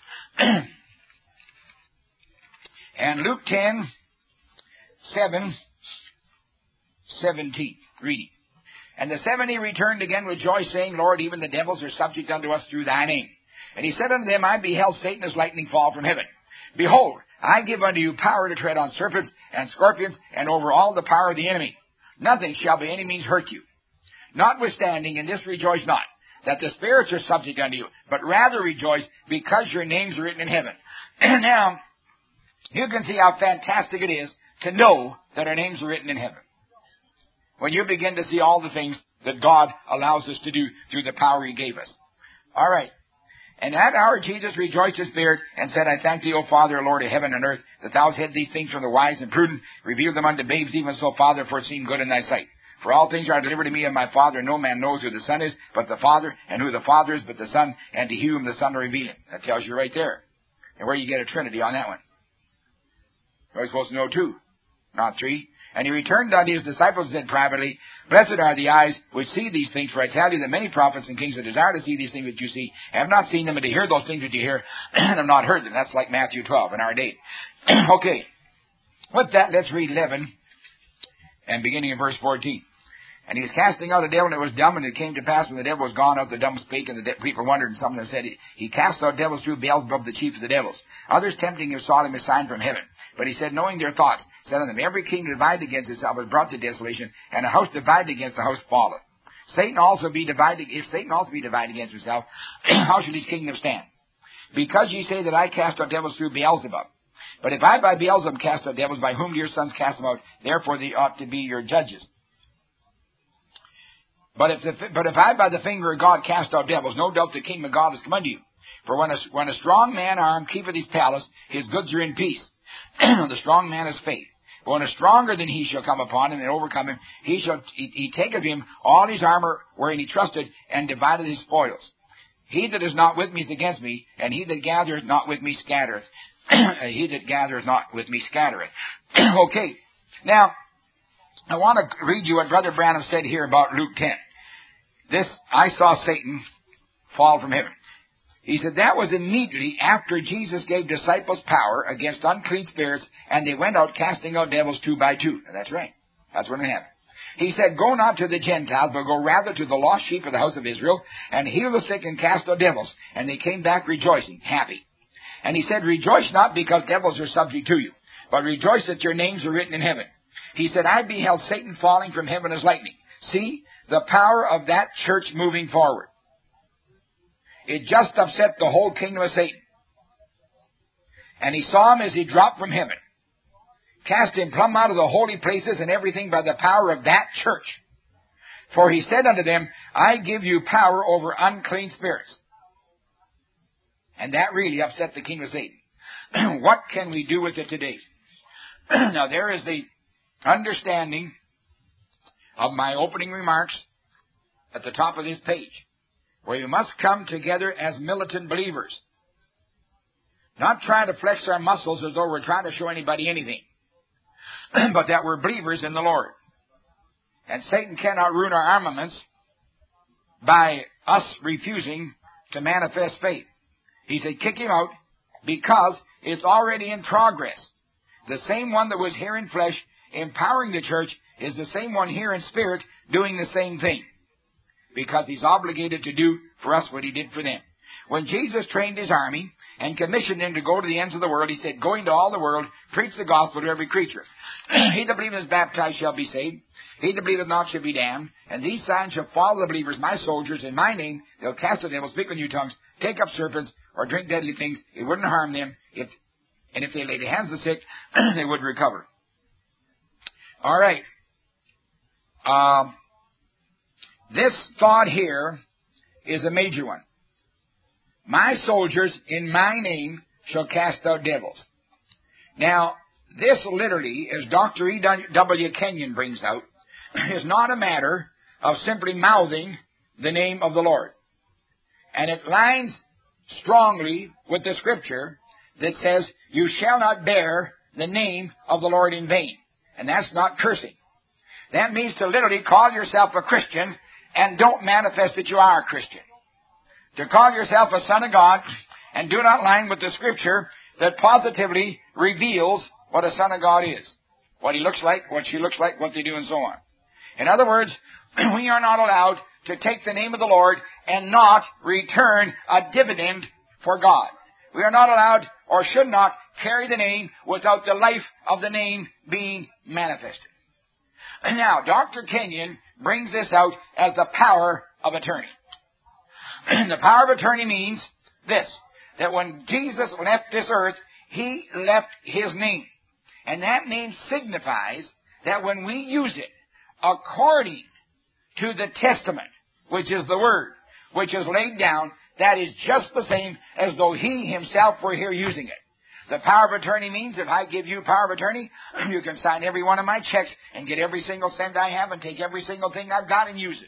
And Luke ten, seven, seventeen. Reading. And the seventy returned again with joy, saying, Lord, even the devils are subject unto us through Thy name. And He said unto them, I beheld Satan as lightning fall from heaven. Behold, I give unto you power to tread on serpents and scorpions, and over all the power of the enemy. Nothing shall by any means hurt you. Notwithstanding, in this rejoice not, that the spirits are subject unto you, but rather rejoice, because your names are written in heaven. Now, you can see how fantastic it is to know that our names are written in heaven. When you begin to see all the things that God allows us to do through the power He gave us. All right. And that hour Jesus rejoiced in spirit, and said, I thank Thee, O Father, Lord of heaven and earth, that Thou hast hid these things from the wise and prudent, revealed them unto babes, even so, Father, for it seemed good in Thy sight. For all things are delivered to me of my Father, and no man knows who the Son is, but the Father, and who the Father is, but the Son, and to whom the Son will reveal Him. That tells you right there. And where you get a Trinity on that one. You're supposed to know two, not three. And He returned unto His disciples and said privately, Blessed are the eyes which see these things, for I tell you that many prophets and kings that desire to see these things that you see, have not seen them, and to hear those things that you hear, and have not heard them. That's like Matthew twelve in our day. Okay. With that, let's read eleven, and beginning in verse fourteen. And He was casting out a devil, and it was dumb, and it came to pass when the devil was gone out, the dumb spake, and the de- people wondered, and some of them said, He cast out devils through Beelzebub, the chief of the devils. Others tempting Him sought Him a sign from heaven. But He said, knowing their thoughts, said unto them, Every kingdom divided against itself is brought to desolation, and a house divided against a house falleth. Satan also be divided, if Satan also be divided against himself, how should his kingdom stand? Because ye say that I cast out devils through Beelzebub. But if I by Beelzebub cast out devils, by whom do your sons cast them out? Therefore they ought to be your judges. But if, the, but if I by the finger of God cast out devils, no doubt the kingdom of God has come unto you. For when a, when a strong man armed keepeth his palace, his goods are in peace. The strong man is faith. But when a stronger than he shall come upon him and overcome him, he shall he, he take of him all his armor wherein he trusted, and divided his spoils. He that is not with me is against me, and he that gathereth not with me scattereth. He that gathereth not with me scattereth. Okay. Now, I want to read you what Brother Branham said here about Luke ten. This, I saw Satan fall from heaven. He said that was immediately after Jesus gave disciples power against unclean spirits, and they went out casting out devils two by two. Now, that's right. That's when it happened. He said, go not to the Gentiles, but go rather to the lost sheep of the house of Israel, and heal the sick and cast out devils. And they came back rejoicing, happy. And he said, rejoice not because devils are subject to you, but rejoice that your names are written in heaven. He said, I beheld Satan falling from heaven as lightning. See, the power of that church moving forward. It just upset the whole kingdom of Satan. And he saw him as he dropped from heaven. Cast him plumb out of the holy places and everything by the power of that church. For he said unto them, I give you power over unclean spirits. And that really upset the king of Satan. What can we do with it today? Now there is the understanding of my opening remarks at the top of this page, where we must come together as militant believers. Not trying to flex our muscles as though we're trying to show anybody anything, but that we're believers in the Lord. And Satan cannot ruin our armaments by us refusing to manifest faith. He said, kick him out because it's already in progress. The same one that was here in flesh empowering the church is the same one here in spirit doing the same thing, because he's obligated to do for us what he did for them. When Jesus trained his army and commissioned them to go to the ends of the world, he said, go into all the world, preach the gospel to every creature. He that believeth is baptized shall be saved. He that believeth not shall be damned. And these signs shall follow the believers, my soldiers, in my name. They'll cast out devils, speak with new tongues, take up serpents, or drink deadly things. It wouldn't harm them. If, and if they laid hands on the sick, they would recover. All right. Um, this thought here is a major one. My soldiers in my name shall cast out devils. Now, this literally, as Doctor E W Kenyon brings out, is not a matter of simply mouthing the name of the Lord. And it lines strongly with the scripture that says, you shall not bear the name of the Lord in vain. And that's not cursing. That means to literally call yourself a Christian and don't manifest that you are a Christian. To call yourself a son of God and do not line with the scripture that positively reveals what a son of God is. What he looks like, what she looks like, what they do, and so on. In other words, we are not allowed to take the name of the Lord and not return a dividend for God. We are not allowed or should not carry the name without the life of the name being manifested. Now, Doctor Kenyon brings this out as the power of attorney. The power of attorney means this, that when Jesus left this earth, he left his name. And that name signifies that when we use it according to the testament, which is the word, which is laid down, that is just the same as though he himself were here using it. The power of attorney means if I give you power of attorney, you can sign every one of my checks and get every single cent I have and take every single thing I've got and use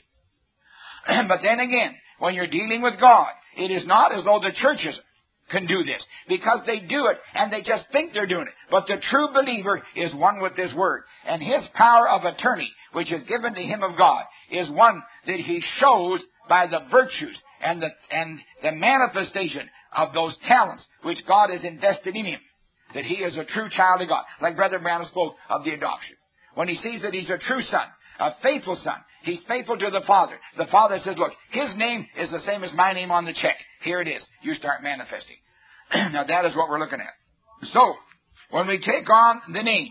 it. But then again, when you're dealing with God, it is not as though the churches can do this, because they do it and they just think they're doing it. But the true believer is one with this word. And his power of attorney, which is given to him of God, is one that he shows by the virtues and the, and the manifestation of those talents which God has invested in him. That he is a true child of God. Like Brother Branham spoke of the adoption. When he sees that he's a true son, a faithful son, he's faithful to the Father. The Father says, look, his name is the same as my name on the check. Here it is. You start manifesting. Now that is what we're looking at. So, when we take on the name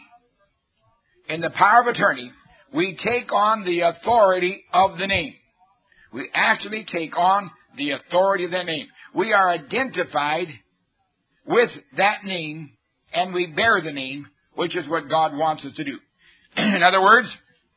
in the power of attorney, we take on the authority of the name. We actually take on the authority of that name. We are identified with that name, and we bear the name, which is what God wants us to do. In other words,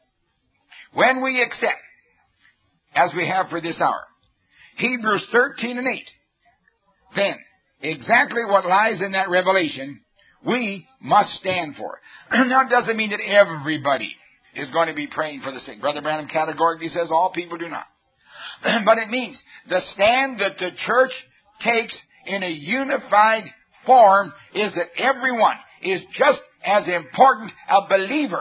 when we accept, as we have for this hour, Hebrews thirteen and eight, then exactly what lies in that revelation, we must stand for. Now, it doesn't mean that everybody is going to be praying for the sick. Brother Branham categorically says all people do not. But it means the stand that the church takes in a unified form is that everyone is just as important a believer,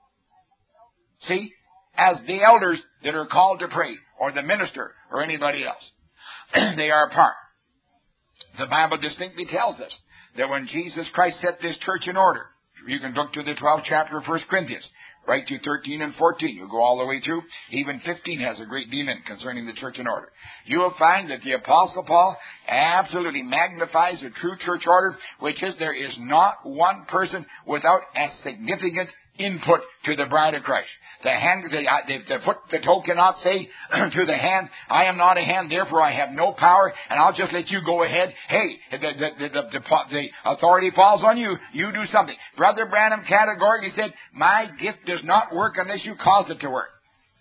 see, as the elders that are called to pray, or the minister, or anybody else. They are a part. The Bible distinctly tells us that when Jesus Christ set this church in order, You can look to the twelfth chapter of First Corinthians, right to thirteen and fourteen. You go all the way through. Even fifteen has a great deal in it concerning the church and order. You will find that the Apostle Paul absolutely magnifies the true church order, which is there is not one person without a significant input to the bride of Christ. The hand, the, the, the foot, the toe cannot say to the hand, I am not a hand, therefore I have no power, and I'll just let you go ahead. Hey, the, the, the, the, the, the authority falls on you. You do something. Brother Branham categorically said, my gift does not work unless you cause it to work.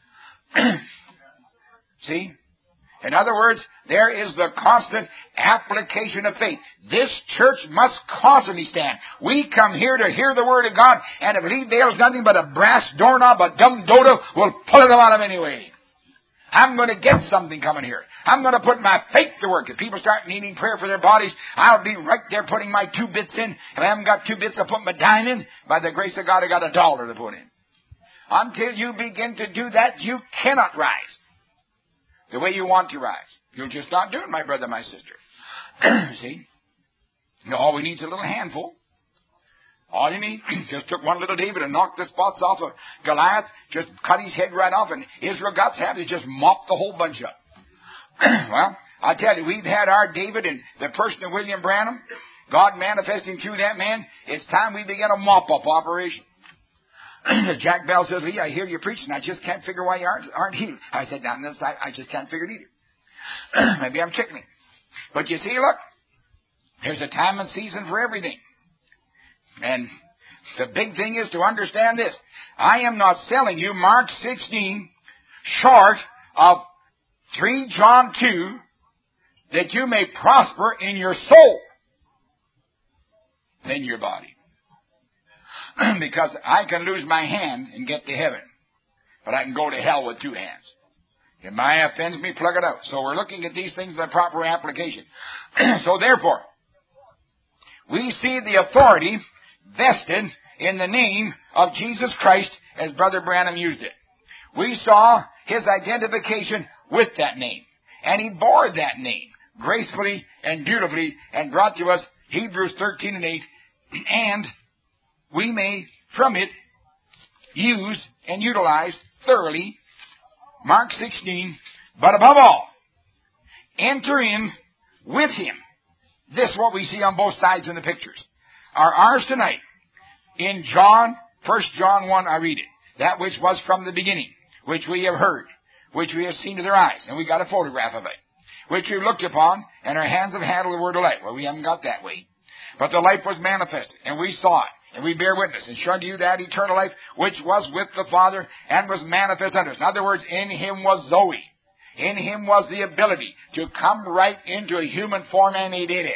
See? In other words, there is the constant application of faith. This church must constantly stand. We come here to hear the Word of God, and if Lee Vale's nothing but a brass doorknob, a dumb dodo, we'll pull it out of him anyway. I'm going to get something coming here. I'm going to put my faith to work. If people start needing prayer for their bodies, I'll be right there putting my two bits in. If I haven't got two bits, I'll put my dime in. By the grace of God, I got a dollar to put in. Until you begin to do that, you cannot rise the way you want to rise. You'll just not do it, my brother, my sister. See? All we need is a little handful. All you need, just took one little David and knocked the spots off of Goliath, just cut his head right off, and Israel got to have it, just mopped the whole bunch up. Well, I tell you, we've had our David in the person of William Branham, God manifesting through that man. It's time we begin a mop-up operation. Jack Bell says, Lee, I hear you preaching. I just can't figure why you aren't, aren't healed. I said, down this side, I just can't figure it either. Maybe I'm chickening. But you see, look, there's a time and season for everything. And the big thing is to understand this. I am not selling you Mark sixteen short of three John two that you may prosper in your soul than your body. Because I can lose my hand and get to heaven, but I can go to hell with two hands. If my eye offends me, plug it out. So we're looking at these things in the proper application. So therefore, we see the authority vested in the name of Jesus Christ as Brother Branham used it. We saw his identification with that name, and he bore that name gracefully and beautifully and brought to us Hebrews thirteen and eight, and we may, from it, use and utilize thoroughly Mark sixteen, but above all, enter in with him. This is what we see on both sides in the pictures. Are ours tonight. In John, First John one, I read it. That which was from the beginning, which we have heard, which we have seen with our eyes, and we got a photograph of it, which we looked upon, and our hands have handled the word of life. Well, we haven't got that way. But the life was manifested, and we saw it. And we bear witness and show to you that eternal life which was with the Father and was manifest unto us. In other words, in him was Zoe. In him was the ability to come right into a human form, and he did it.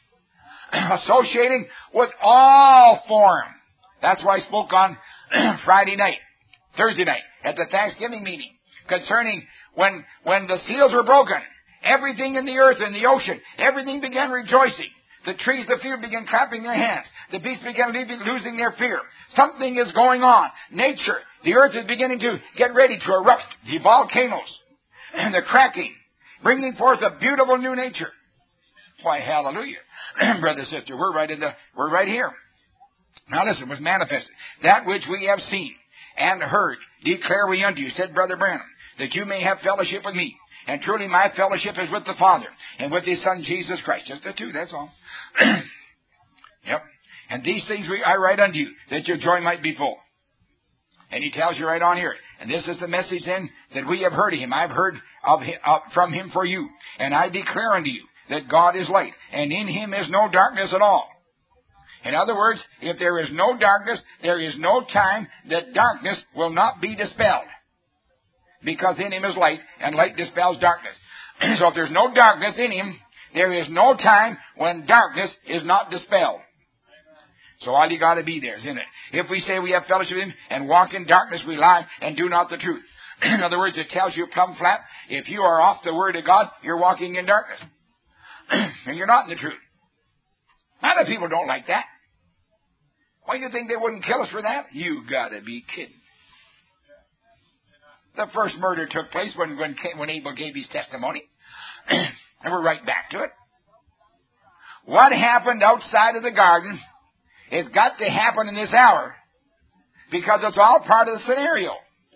Associating with all form. That's why I spoke on Friday night, Thursday night, at the Thanksgiving meeting, concerning when, when the seals were broken, everything in the earth and the ocean, everything began rejoicing. The trees of the field began clapping their hands. The beasts began losing their fear. Something is going on. Nature, the earth is beginning to get ready to erupt. The volcanoes and the cracking, bringing forth a beautiful new nature. Why, hallelujah. Brother, sister, we're right in the, we're right here. Now listen, was manifested. That which we have seen and heard, declare we unto you, said Brother Branham, that you may have fellowship with me. And truly my fellowship is with the Father and with his Son, Jesus Christ. Just the two, that's all. Yep. And these things we, I write unto you, that your joy might be full. And he tells you right on here. And this is the message then that we have heard of him. I've heard of him, uh, from him for you. And I declare unto you that God is light, and in him is no darkness at all. In other words, if there is no darkness, there is no time that darkness will not be dispelled. Because in him is light, and light dispels darkness. So if there's no darkness in him, there is no time when darkness is not dispelled. So all you got to be there, isn't it? If we say we have fellowship with him and walk in darkness, we lie and do not the truth. In other words, it tells you plumb flat, if you are off the word of God, you're walking in darkness. And you're not in the truth. A lot of people don't like that. Why do you think they wouldn't kill us for that? You got to be kidding. The first murder took place when, when, when Abel gave his testimony. And we're right back to it. What happened outside of the garden It's got to happen in this hour because it's all part of the scenario.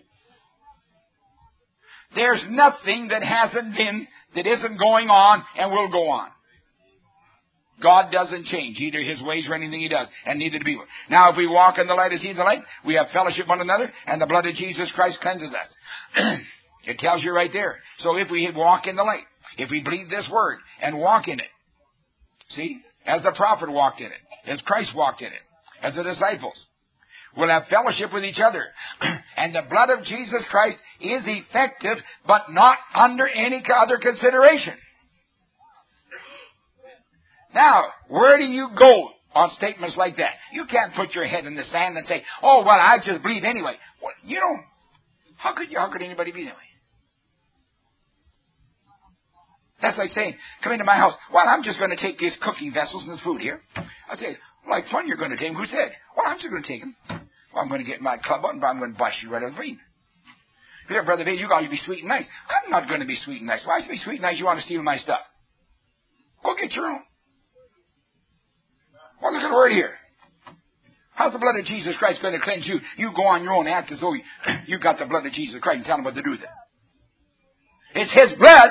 There's nothing that hasn't been, that isn't going on and will go on. God doesn't change, either His ways or anything He does, and neither do we. Now, if we walk in the light as He is in the light, we have fellowship with one another, and the blood of Jesus Christ cleanses us. It tells you right there. So if we walk in the light, if we believe this word and walk in it, see, as the prophet walked in it, as Christ walked in it, as the disciples, we'll have fellowship with each other. And the blood of Jesus Christ is effective, but not under any other consideration. Now, where do you go on statements like that? You can't put your head in the sand and say, oh, well, I just believe anyway. Well, you know, how could you, how could anybody be that way? That's like saying, come into my house. Well, I'm just going to take these cooking vessels and this food here. I say, like fun you're going to take them. Who said? Well, I'm just going to take them. Well, I'm going to get my club out and I'm going to bust you right out of the brain. Here, Brother Babe, you got to be sweet and nice. I'm not going to be sweet and nice. Why should I be sweet and nice? You want to steal my stuff? Go get your own. Well, look at the word here. How's the blood of Jesus Christ going to cleanse you? You go on your own and act as though you, you got the blood of Jesus Christ and tell him what to do with it. It's His blood.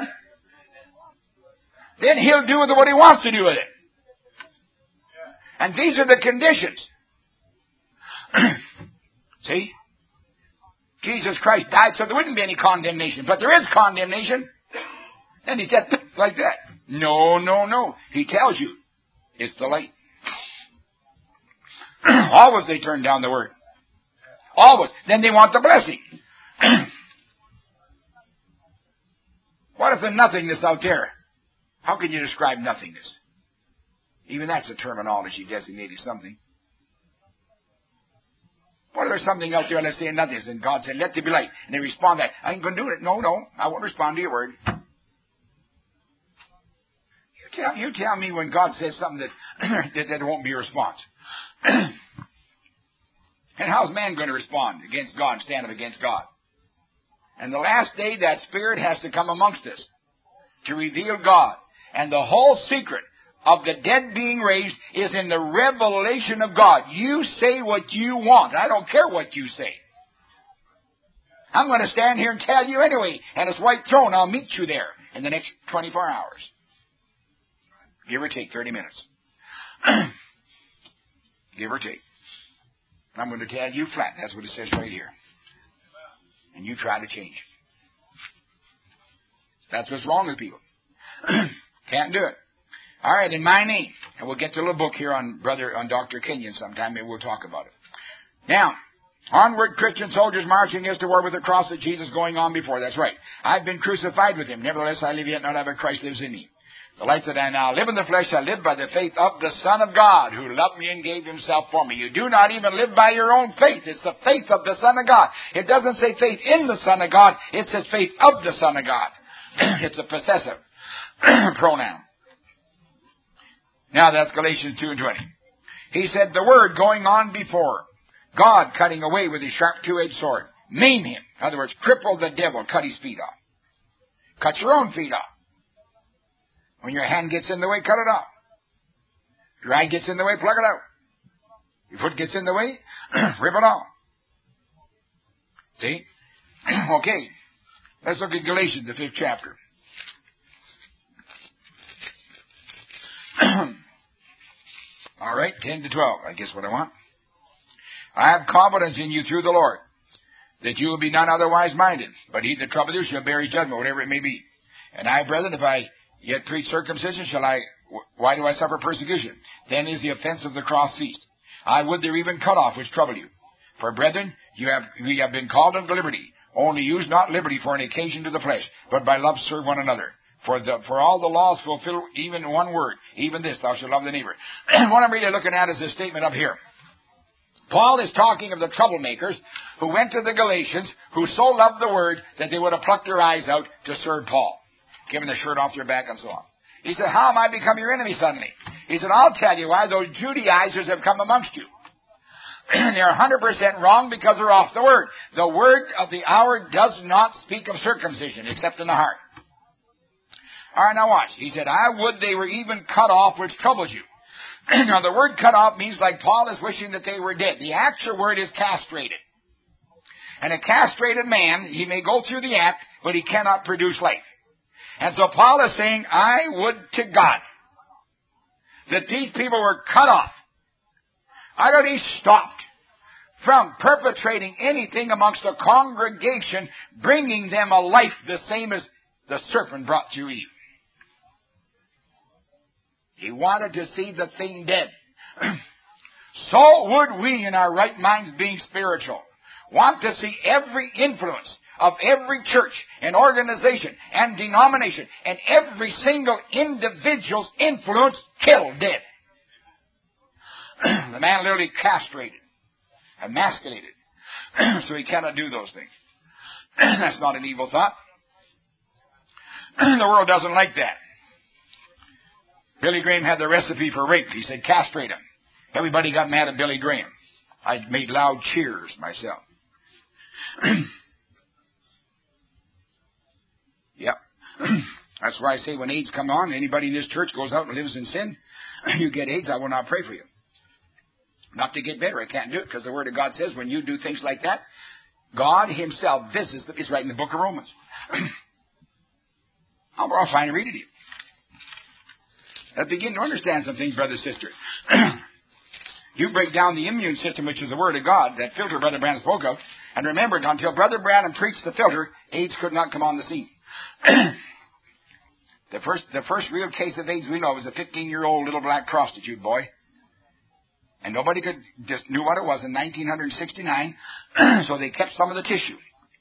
Then He'll do with it what He wants to do with it. And these are the conditions. See? Jesus Christ died so there wouldn't be any condemnation. But there is condemnation. And He said like that. No, no, no. He tells you. It's the light. Always they turn down the word. Always. Then they want the blessing. What if there's nothingness out there? How can you describe nothingness? Even that's a terminology designating something. What if there's something out there, let's say nothingness, and God said, let there be light. And they respond that, I ain't going to do it. No, no, I won't respond to your word. You tell, you tell me when God says something that, that there won't be a response. And how's man going to respond against God and stand up against God? And the last day, that Spirit has to come amongst us to reveal God. And the whole secret of the dead being raised is in the revelation of God. You say what you want. I don't care what you say. I'm going to stand here and tell you anyway. And it's white throne. I'll meet you there in the next twenty-four hours. Give or take thirty minutes. Give or take. I'm going to tell you flat. That's what it says right here. And you try to change. That's what's wrong with people. Can't do it. All right, in my name. And we'll get to a little book here on brother, on Doctor Kenyon sometime. Maybe we'll talk about it. Now, onward Christian soldiers marching is to war with the cross of Jesus going on before. That's right. I've been crucified with Him. Nevertheless, I live yet not I, but Christ lives in me. The life that I now live in the flesh, I live by the faith of the Son of God, who loved me and gave Himself for me. You do not even live by your own faith. It's the faith of the Son of God. It doesn't say faith in the Son of God. It says faith of the Son of God. It's a possessive pronoun. Now that's Galatians two and twenty. He said, the word going on before, God cutting away with His sharp two-edged sword. Maim him. In other words, cripple the devil, cut his feet off. Cut your own feet off. When your hand gets in the way, cut it off. Your eye gets in the way, plug it out. Your foot gets in the way, rip it off. See? Okay. Let's look at Galatians, the fifth chapter. All right, ten to twelve, I guess what I want. I have confidence in you through the Lord, that you will be none otherwise minded, but he that troubleth you shall bear his judgment, whatever it may be. And I, brethren, if I yet preach circumcision, shall I, why do I suffer persecution? Then is the offense of the cross ceased. I would there even cut off which trouble you. For brethren, you have, we have been called unto liberty. Only use not liberty for an occasion to the flesh, but by love serve one another. For the, for all the laws fulfill even one word, even this, thou shalt love the neighbor. And what I'm really looking at is this statement up here. Paul is talking of the troublemakers who went to the Galatians, who so loved the word that they would have plucked their eyes out to serve Paul, giving the shirt off their back and so on. He said, how am I become your enemy suddenly? He said, I'll tell you why. Those Judaizers have come amongst you. They're one hundred percent wrong because they're off the word. The word of the hour does not speak of circumcision, except in the heart. All right, now watch. He said, I would they were even cut off which troubles you. Now, the word cut off means like Paul is wishing that they were dead. The actual word is castrated. And a castrated man, he may go through the act, but he cannot produce life. And so Paul is saying, I would to God that these people were cut off, utterly stopped from perpetrating anything amongst the congregation, bringing them a life the same as the serpent brought through Eve. He wanted to see the thing dead. So would we, in our right minds being spiritual, want to see every influence of every church and organization and denomination and every single individual's influence killed dead. The man literally castrated, emasculated, so he cannot do those things. That's not an evil thought. The world doesn't like that. Billy Graham had the recipe for rape. He said, castrate him. Everybody got mad at Billy Graham. I made loud cheers myself. Yep. That's why I say when AIDS come on, anybody in this church goes out and lives in sin, you get AIDS, I will not pray for you. Not to get better. I can't do it because the Word of God says when you do things like that, God Himself visits them. It's right in the book of Romans. I'll, I'll finally read it to you. Let's begin to understand some things, brother, sister. You break down the immune system, which is the Word of God, that filter Brother Branham spoke of. And remember, until Brother Branham preached the filter, AIDS could not come on the scene. the first the first real case of AIDS we know was a fifteen-year-old little black prostitute boy. And nobody could just knew what it was in nineteen sixty-nine, so they kept some of the tissue.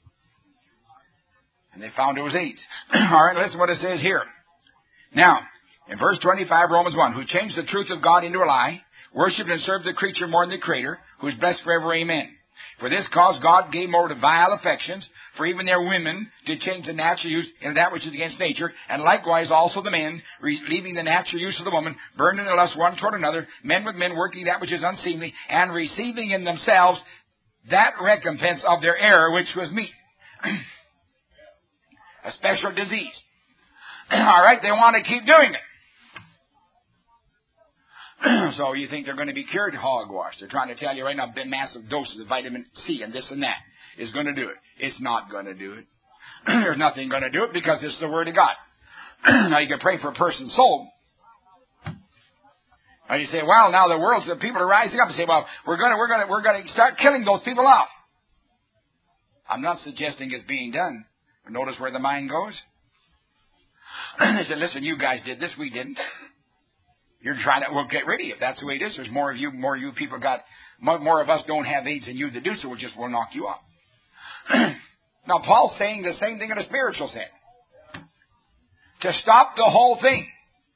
And they found it was AIDS. All right, listen to what it says here. Now, in verse twenty-five, Romans one, who changed the truth of God into a lie, worshipped and served the creature more than the Creator, who is blessed forever, amen. For this cause God gave more to vile affections, for even their women did change the natural use into that which is against nature, and likewise also the men, leaving the natural use of the woman, burned in their lust one toward another, men with men working that which is unseemly, and receiving in themselves that recompense of their error which was meet. A special disease. All right, they want to keep doing it. So you think they're going to be cured? Hogwash. They're trying to tell you right now massive doses of vitamin C and this and that is going to do it. It's not going to do it. There's nothing going to do it because it's the Word of God. Now you can pray for a person's soul. Now you say, well, now the world's the people are rising up and say, well, we're going to we're going to we're going to start killing those people off. I'm not suggesting it's being done. But notice where the mind goes. They said, listen, you guys did this, we didn't. You're trying to, we'll get rid of you. If that's the way it is, there's more of you, more of you people got, more, more of us don't have AIDS than you that do, so we'll just, we'll knock you off. Now, Paul's saying the same thing in a spiritual sense. To stop the whole thing.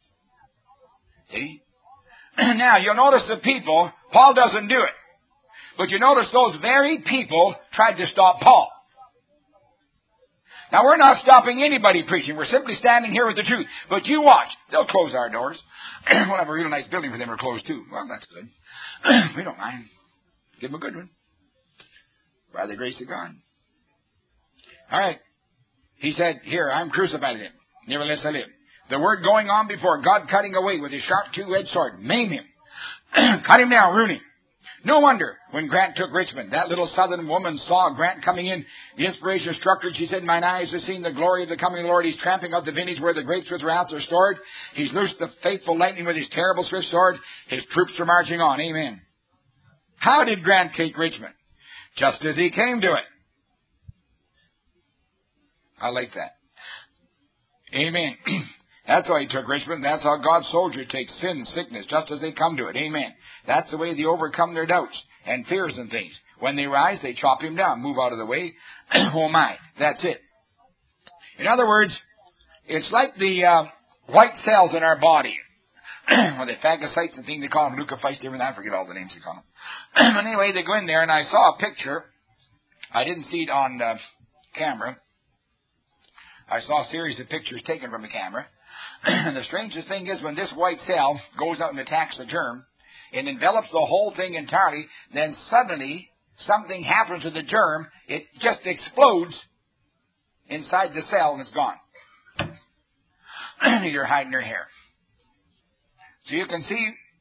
See? Now, you'll notice the people, Paul doesn't do it. But you notice those very people tried to stop Paul. Now, we're not stopping anybody preaching. We're simply standing here with the truth. But you watch. They'll close our doors. We'll have a real nice building for them to close, too. Well, that's good. We don't mind. Give them a good one. By the grace of God. All right. He said, here, I'm crucified with him. Nevertheless I live. The word going on before, God cutting away with his sharp two-edged sword. Maim him. Cut him down, ruin him. No wonder when Grant took Richmond, that little southern woman saw Grant coming in. The inspiration struck her. She said, mine eyes have seen the glory of the coming Lord. He's tramping out the vintage where the grapes with wrath are stored. He's loosed the faithful lightning with his terrible swift sword. His troops are marching on. Amen. How did Grant take Richmond? Just as he came to it. I like that. Amen. That's how he took Richmond. That's how God's soldier takes sin, sickness, just as they come to it. Amen. That's the way they overcome their doubts and fears and things. When they rise, they chop him down, move out of the way. Oh my, that's it. In other words, it's like the uh, white cells in our body. Well, the phagocytes and things they call them, leukocytes, everything. I forget all the names they call them. But anyway, they go in there, and I saw a picture. I didn't see it on uh, camera. I saw a series of pictures taken from the camera. And the strangest thing is when this white cell goes out and attacks the germ, it envelops the whole thing entirely, then suddenly something happens to the germ, it just explodes inside the cell and it's gone. You're hiding your hair. So you can see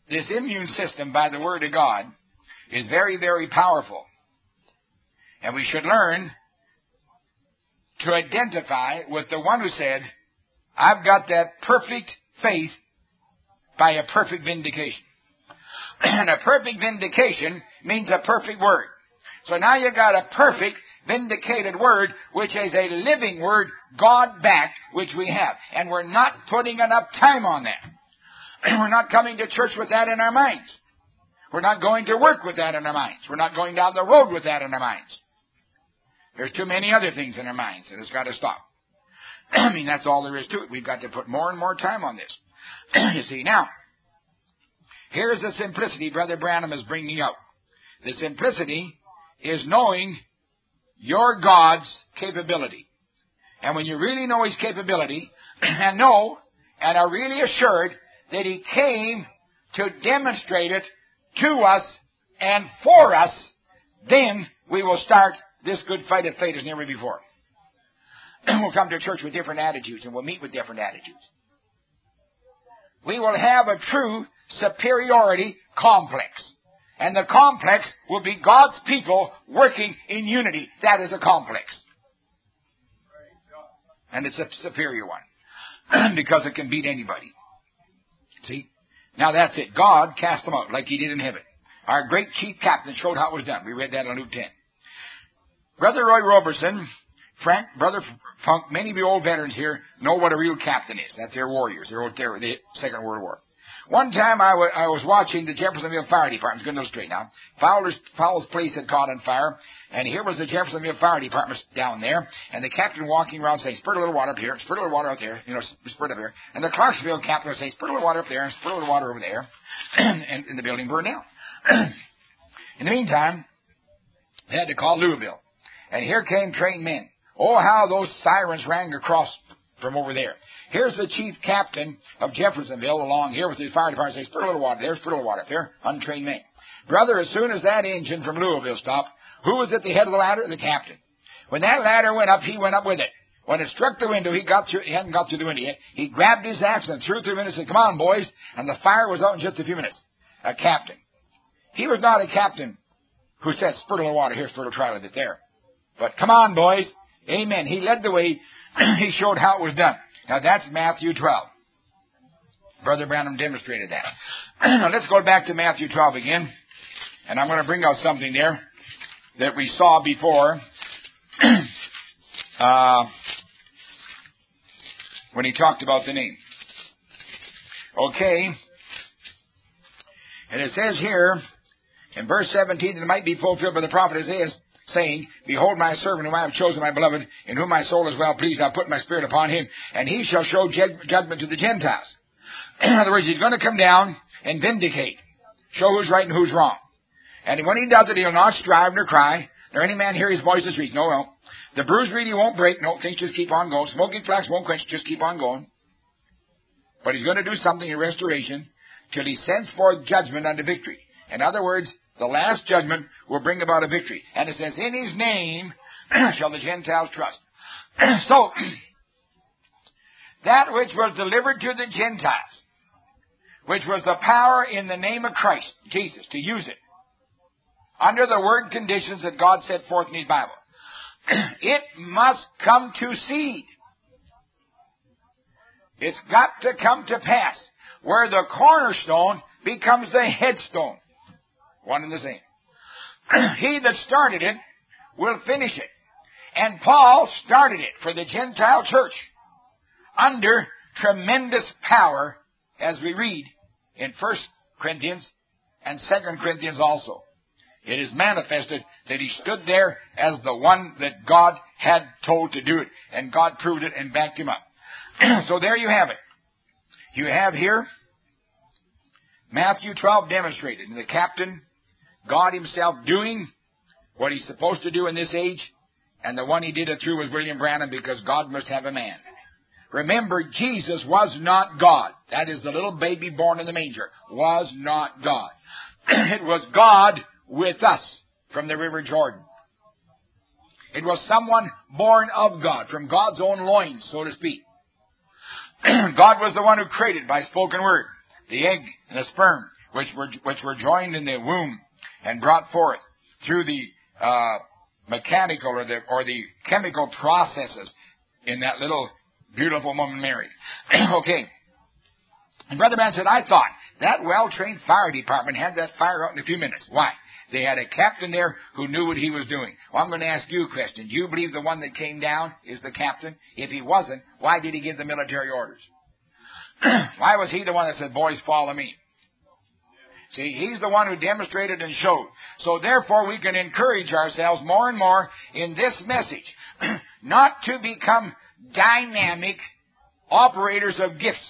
this immune system by the Word of God is very, very powerful. And we should learn to identify with the one who said, I've got that perfect faith by a perfect vindication. And a perfect vindication means a perfect word. So now you've got a perfect vindicated word, which is a living word, God-backed, which we have. And we're not putting enough time on that. We're not coming to church with that in our minds. We're not going to work with that in our minds. We're not going down the road with that in our minds. There's too many other things in our minds, and it's got to stop. I mean, that's all there is to it. We've got to put more and more time on this. You see, now, here's the simplicity Brother Branham is bringing out. The simplicity is knowing your God's capability. And when you really know His capability, and know, and are really assured that He came to demonstrate it to us and for us, then we will start this good fight of faith as never before. We'll come to church with different attitudes, and we'll meet with different attitudes. We will have a true superiority complex. And the complex will be God's people working in unity. That is a complex. And it's a superior one. Because it can beat anybody. See? Now that's it. God cast them out like He did in heaven. Our great chief captain showed how it was done. We read that in Luke ten. Brother Roy Robertson, Frank, Brother Funk, many of you old veterans here know what a real captain is. That's their warriors. They're there, the Second World War. One time I, w- I was watching the Jeffersonville Fire Department. It's going to go straight now. Fowler's, Fowler's place had caught on fire, and here was the Jeffersonville Fire Department down there, and the captain walking around saying, "Spurt a little water up here, spurt a little water out there, you know, spurt up here." And the Clarksville captain was saying, "Spurt a little water up there, and spurt a little water over there," and, and the building burned down. In the meantime, they had to call Louisville, and here came trained men. Oh, how those sirens rang across from over there. Here's the chief captain of Jeffersonville along here with his fire department saying, "Spurt a little water there, spurt a little water there," untrained men. Brother, as soon as that engine from Louisville stopped, who was at the head of the ladder? The captain. When that ladder went up, he went up with it. When it struck the window, he got through, he hadn't got through the window yet. He grabbed his axe and threw it through the window and said, "Come on, boys." And the fire was out in just a few minutes. A captain. He was not a captain who said, "Spurt a little water here, spurt a little try a bit there." But come on, boys. Amen. He led the way. He showed how it was done. Now that's Matthew twelve. Brother Branham demonstrated that. Now let's go back to Matthew twelve again. And I'm going to bring out something there that we saw before. uh, when he talked about the name. Okay. And it says here, in verse seventeen, that it might be fulfilled by the prophet Isaiah, saying, "Behold my servant whom I have chosen, my beloved, in whom my soul is well pleased. I have put my spirit upon him, and he shall show ju- judgment to the Gentiles." In other words, he's going to come down and vindicate. Show who's right and who's wrong. And when he does it, he'll not strive nor cry, nor any man hear his voice to speak. No, no. The bruised reed he won't break. No, things just keep on going. Smoking flax won't quench. Just keep on going. But he's going to do something in restoration till he sends forth judgment unto victory. In other words, the last judgment will bring about a victory. And it says, "In his name shall the Gentiles trust." So, that which was delivered to the Gentiles, which was the power in the name of Christ, Jesus, to use it, under the word conditions that God set forth in His Bible, it must come to seed. It's got to come to pass, where the cornerstone becomes the headstone. One and the same. He that started it will finish it. And Paul started it for the Gentile church under tremendous power, as we read in First Corinthians and Second Corinthians also. It is manifested that he stood there as the one that God had told to do it, and God proved it and backed him up. So there you have it. You have here Matthew twelve demonstrated, and the captain, God Himself, doing what He's supposed to do in this age, and the one He did it through was William Branham, because God must have a man. Remember, Jesus was not God. That is, the little baby born in the manger was not God. It was God with us from the River Jordan. It was someone born of God, from God's own loins, so to speak. God was the one who created by spoken word the egg and the sperm, which were which were joined in the womb and brought forth through the uh, mechanical or the or the chemical processes in that little beautiful woman Mary. Okay. And Brother Branham said, I thought that well-trained fire department had that fire out in a few minutes. Why? They had a captain there who knew what he was doing. Well, I'm going to ask you a question. Do you believe the one that came down is the captain? If he wasn't, why did he give the military orders? Why was he the one that said, boys, follow me? See, he's the one who demonstrated and showed. So therefore, we can encourage ourselves more and more in this message, not to become dynamic operators of gifts,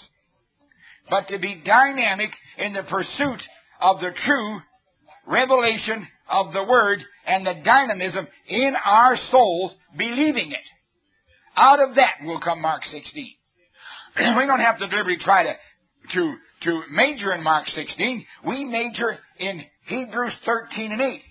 but to be dynamic in the pursuit of the true revelation of the Word and the dynamism in our souls believing it. Out of that will come Mark sixteen. We don't have to deliberately try to, to, to major in Mark sixteen. We major in Hebrews thirteen and eight.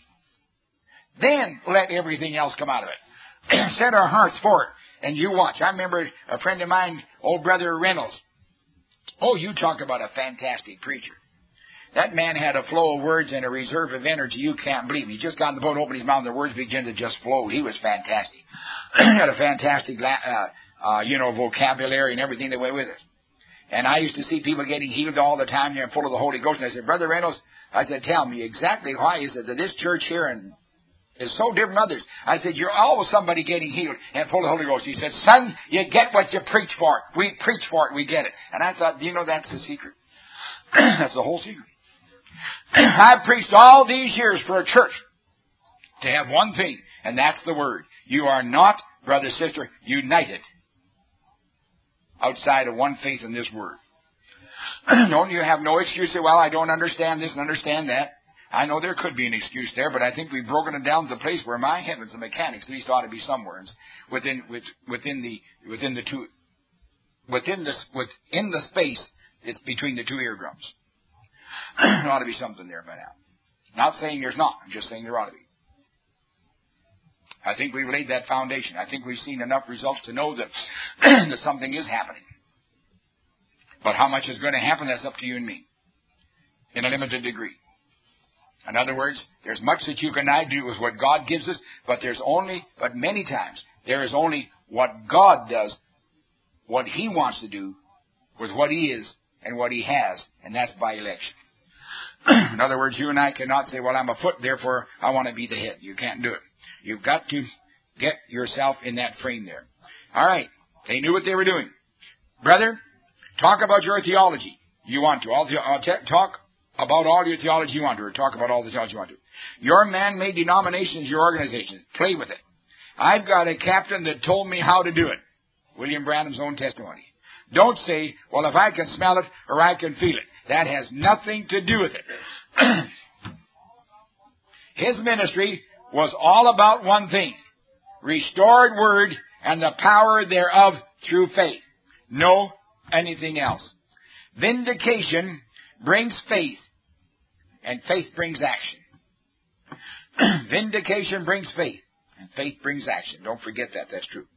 Then let everything else come out of it. Set our hearts for it. And you watch. I remember a friend of mine, old Brother Reynolds. Oh, you talk about a fantastic preacher. That man had a flow of words and a reserve of energy you can't believe. He just got in the boat, opened his mouth, and the words began to just flow. He was fantastic. He had a fantastic, uh, uh, you know, vocabulary and everything that went with it. And I used to see people getting healed all the time here and full of the Holy Ghost. And I said, Brother Reynolds, I said, tell me exactly why is it that this church here and is so different from others? I said, you're always somebody getting healed and full of the Holy Ghost. He said, son, you get what you preach for. We preach for it, we get it. And I thought, do you know that's the secret? That's the whole secret. I've preached all these years for a church to have one thing, and that's the Word. You are not, brother, sister, united outside of one faith in this Word. Don't you have no excuse? Say, well, I don't understand this and understand that. I know there could be an excuse there, but I think we've broken it down to the place where my heavens and mechanics at least ought to be somewhere within within the within the two within the within the space it's between the two eardrums. There ought to be something there by now. Not saying there's not. I'm just saying there ought to be. I think we've laid that foundation. I think we've seen enough results to know that, that something is happening. But how much is going to happen, that's up to you and me. In a limited degree. In other words, there's much that you and I do with what God gives us, but there's only, but many times, there is only what God does, what He wants to do, with what He is and what He has, and that's by election. In other words, you and I cannot say, well, I'm a foot, therefore I want to be the head. You can't do it. You've got to get yourself in that frame there. All right. They knew what they were doing. Brother, talk about your theology. You want to. I'll, I'll t- talk about all your theology you want to, or talk about all the theology you want to. Your man-made denominations, your organizations, play with it. I've got a captain that told me how to do it. William Branham's own testimony. Don't say, well, if I can smell it or I can feel it. That has nothing to do with it. His ministry was all about one thing. Restored word and the power thereof through faith. No anything else. Vindication brings faith, and faith brings action. Vindication brings faith, and faith brings action. Don't forget that. That's true.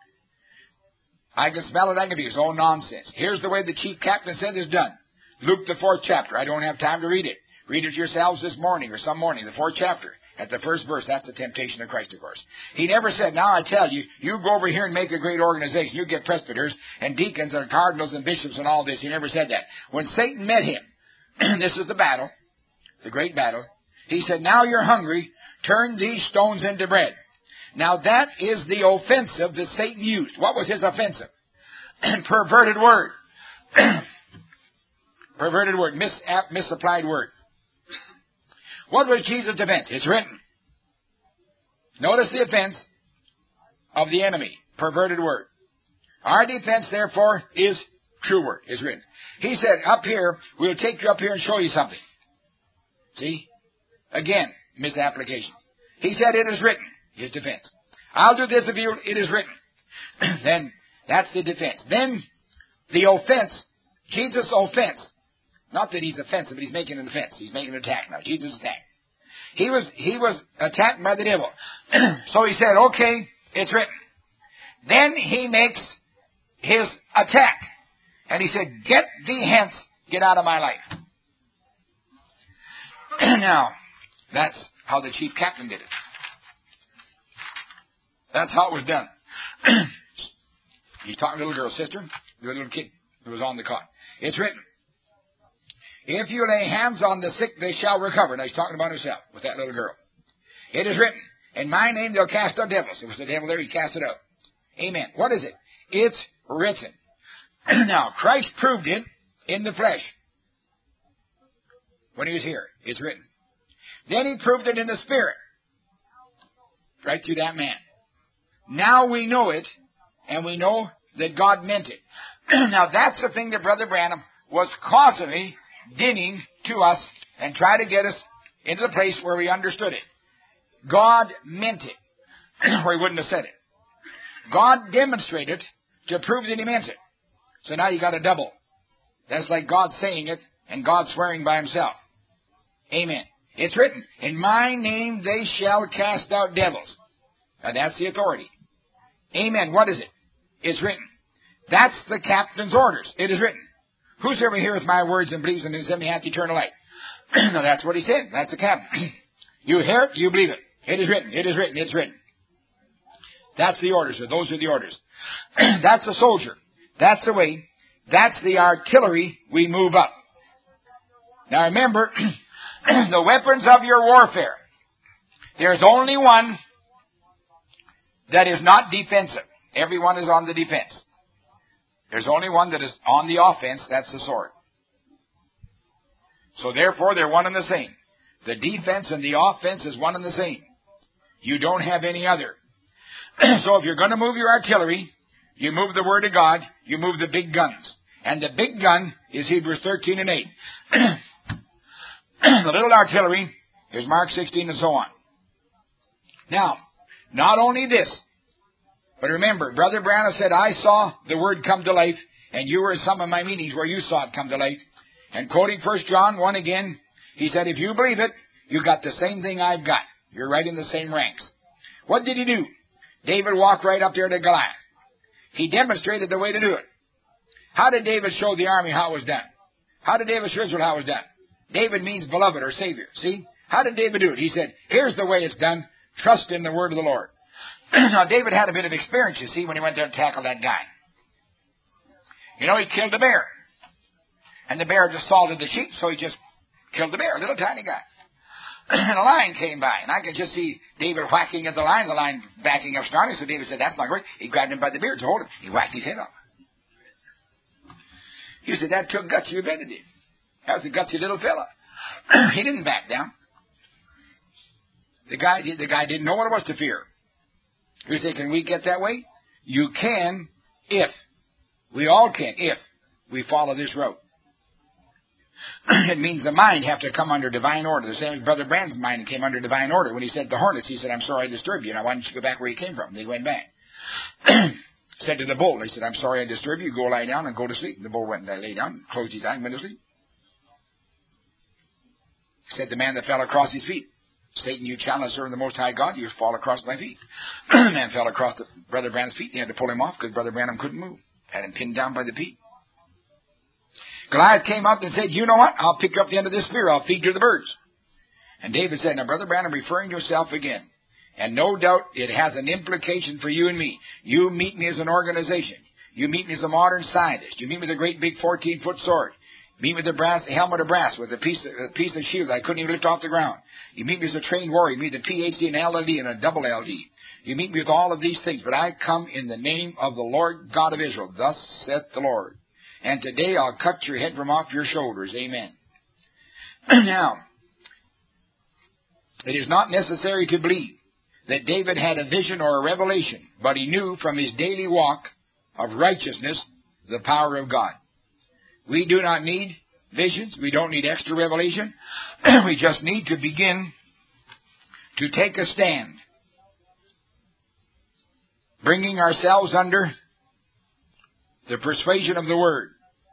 I can smell it, I can feel it. It's all nonsense. Here's the way the chief captain said it's done. Luke, the fourth chapter. I don't have time to read it. Read it yourselves this morning or some morning. The fourth chapter. At the first verse, that's the temptation of Christ, of course. He never said, now I tell you, you go over here and make a great organization. You get presbyters and deacons and cardinals and bishops and all this. He never said that. When Satan met him, this is the battle, the great battle. He said, now you're hungry. Turn these stones into bread. Now that is the offensive that Satan used. What was his offensive? Perverted word. Perverted word. Mis- misapplied word. What was Jesus' defense? It's written. Notice the offense of the enemy. Perverted word. Our defense, therefore, is true word. Is written. He said, up here, we'll take you up here and show you something. See? Again, misapplication. He said, it is written. His defense. I'll do this if you, it is written. Then, that's the defense. Then, the offense, Jesus' offense. Not that he's offensive, but he's making an offense. He's making an attack now. Jesus attacked. He was, he was attacked by the devil. So he said, okay, it's written. Then he makes his attack. And he said, get thee hence, get out of my life. Now, that's how the chief captain did it. That's how it was done. He's talking to the little girl's sister, the little kid who was on the cot. It's written, if you lay hands on the sick, they shall recover. Now he's talking about himself with that little girl. It is written, in my name they'll cast out devils. It was the devil there, he cast it out. Amen. What is it? It's written. Now, Christ proved it in the flesh when he was here. It's written. Then he proved it in the spirit, right through that man. Now we know it, and we know that God meant it. Now that's the thing that Brother Branham was constantly dinning to us and try to get us into the place where we understood it. God meant it, or he wouldn't have said it. God demonstrated to prove that he meant it. So now you got a double. That's like God saying it and God swearing by himself. Amen. It's written, in my name they shall cast out devils. Now that's the authority. Amen. What is it? It's written. That's the captain's orders. It is written. Whosoever heareth my words and believes in him hath eternal life. Now that's what he said. That's the captain. You hear it, you believe it. It is written. It is written. It's written. That's the orders. So those are the orders. That's a soldier. That's the way. That's the artillery we move up. Now remember, the weapons of your warfare. There's only one that is not defensive. Everyone is on the defense. There's only one that is on the offense. That's the sword. So therefore, they're one and the same. The defense and the offense is one and the same. You don't have any other. So if you're going to move your artillery, you move the Word of God, you move the big guns. And the big gun is Hebrews thirteen and eight. The little artillery is Mark sixteen and so on. Now, not only this, but remember, Brother Branham said, I saw the Word come to life, and you were in some of my meetings where you saw it come to life. And quoting First John one again, he said, if you believe it, you got the same thing I've got. You're right in the same ranks. What did he do? David walked right up there to Goliath. He demonstrated the way to do it. How did David show the army how it was done? How did David show Israel how it was done? David means beloved or Savior. See? How did David do it? He said, here's the way it's done. Trust in the word of the Lord. Now, David had a bit of experience, you see, when he went there to tackle that guy. You know, he killed a bear. And the bear just assaulted the sheep, so he just killed the bear, a little tiny guy. And a lion came by, and I could just see David whacking at the lion, the lion backing up strongly, so David said, that's not great. He grabbed him by the beard to hold him. He whacked his head off. He said, that took guts, you bet it did. That was a gutsy little fella. He didn't back down. The guy, the guy didn't know what it was to fear. You say, can we get that way? You can if. We all can if we follow this road. It means the mind have to come under divine order. The same as Brother Branham's mind came under divine order. When he said the hornets, he said, I'm sorry I disturbed you. And I wanted you to go back where you came from. They went back. Said to the bull, he said, I'm sorry I disturbed you. Go lie down and go to sleep. And the bull went and lay down, closed his eyes and went to sleep. Said the man that fell across his feet, Satan, you challenge serve the Most High God, you fall across my feet. The man fell across the Brother Branham's feet. He had to pull him off because Brother Branham couldn't move. Had him pinned down by the feet. Goliath came up and said, you know what? I'll pick up the end of this spear. I'll feed to the birds. And David said, now, Brother Branham, referring to himself again. And no doubt it has an implication for you and me. You meet me as an organization. You meet me as a modern scientist. You meet me with a great big fourteen-foot sword. You meet me with a brass, a helmet of brass with a piece, of, a piece of shield I couldn't even lift off the ground. You meet me as a trained warrior. You meet me with a P H D and L L D and a double L D. You meet me with all of these things. But I come in the name of the Lord God of Israel. Thus saith the Lord. And today I'll cut your head from off your shoulders. Amen. Now, it is not necessary to believe that David had a vision or a revelation, but he knew from his daily walk of righteousness the power of God. We do not need visions. We don't need extra revelation. We just need to begin to take a stand, bringing ourselves under the persuasion of the Word,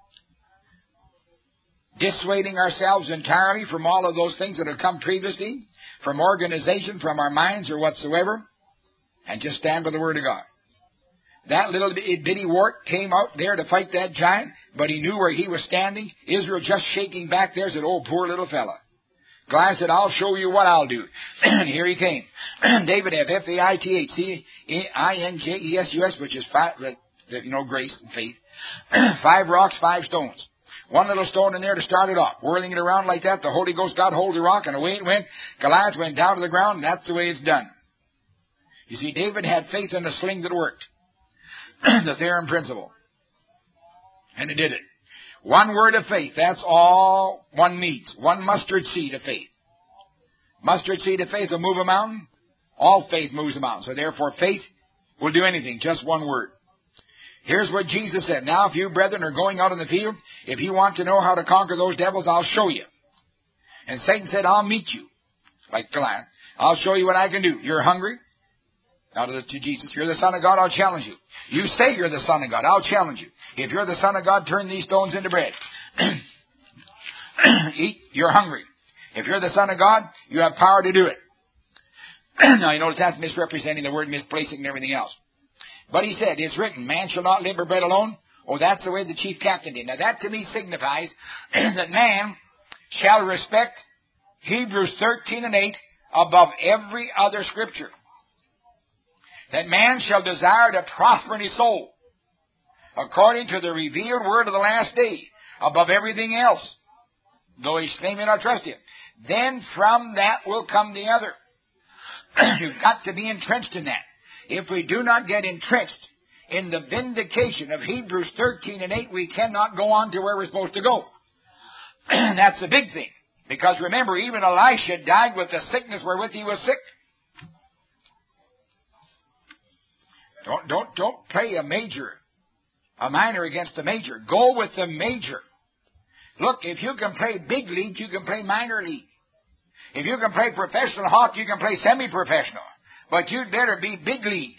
dissuading ourselves entirely from all of those things that have come previously, from organization, from our minds or whatsoever, and just stand by the Word of God. That little bitty wart came out there to fight that giant, but he knew where he was standing. Israel just shaking back there said, oh, poor little fella. Goliath said, I'll show you what I'll do. And here he came. David have F A I T H C I N J E S U S, which is five, you know, grace and faith. Five rocks, five stones. One little stone in there to start it off. Whirling it around like that, the Holy Ghost got hold of the rock, and away it went. Goliath went down to the ground, and that's the way it's done. You see, David had faith in a sling that worked. The Theron principle. And it did it. One word of faith, that's all one needs. One mustard seed of faith. Mustard seed of faith will move a mountain. All faith moves a mountain. So therefore faith will do anything, just one word. Here's what Jesus said. Now if you brethren are going out in the field, if you want to know how to conquer those devils, I'll show you. And Satan said, I'll meet you. Like Goliath. I'll show you what I can do. You're hungry? Now to, the, to Jesus. You're the Son of God, I'll challenge you. You say you're the Son of God, I'll challenge you. If you're the Son of God, turn these stones into bread. Eat, you're hungry. If you're the Son of God, you have power to do it. Now you notice that's misrepresenting the word, misplacing and everything else. But he said, it's written, man shall not live by bread alone. Oh, that's the way the chief captain did. Now that to me signifies that man shall respect Hebrews thirteen and eight above every other scripture. That man shall desire to prosper in his soul, according to the revealed word of the last day, above everything else, though he slay may not trust him. Then from that will come the other. You've got to be entrenched in that. If we do not get entrenched in the vindication of Hebrews thirteen and eight, we cannot go on to where we're supposed to go. That's a big thing. Because remember, even Elisha died with the sickness wherewith he was sick. Don't, don't, don't play a major, a minor against a major. Go with the major. Look, if you can play big league, you can play minor league. If you can play professional hockey, you can play semi-professional. But you'd better be big league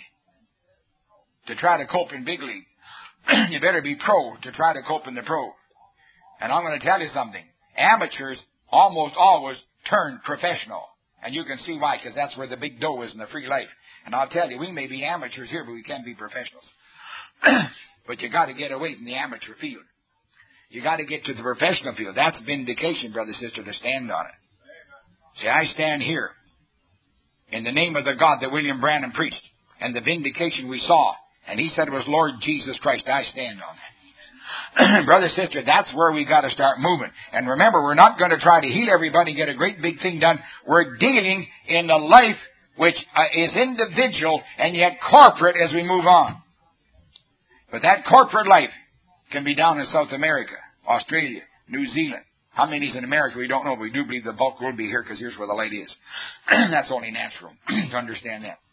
to try to cope in big league. You better be pro to try to cope in the pro. And I'm going to tell you something. Amateurs almost always turn professional. And you can see why, because that's where the big dough is in the free life. And I'll tell you, we may be amateurs here, but we can't be professionals. But you got to get away from the amateur field. You got to get to the professional field. That's vindication, brother, sister, to stand on it. See, I stand here in the name of the God that William Branham preached, and the vindication we saw, and he said it was Lord Jesus Christ. I stand on that. Brother, sister, that's where we got to start moving. And remember, we're not going to try to heal everybody and get a great big thing done. We're dealing in the life which uh, is individual and yet corporate as we move on. But that corporate life can be down in South America, Australia, New Zealand. How many is in America, we don't know, but we do believe the bulk will be here because here's where the light is. That's only natural to understand that.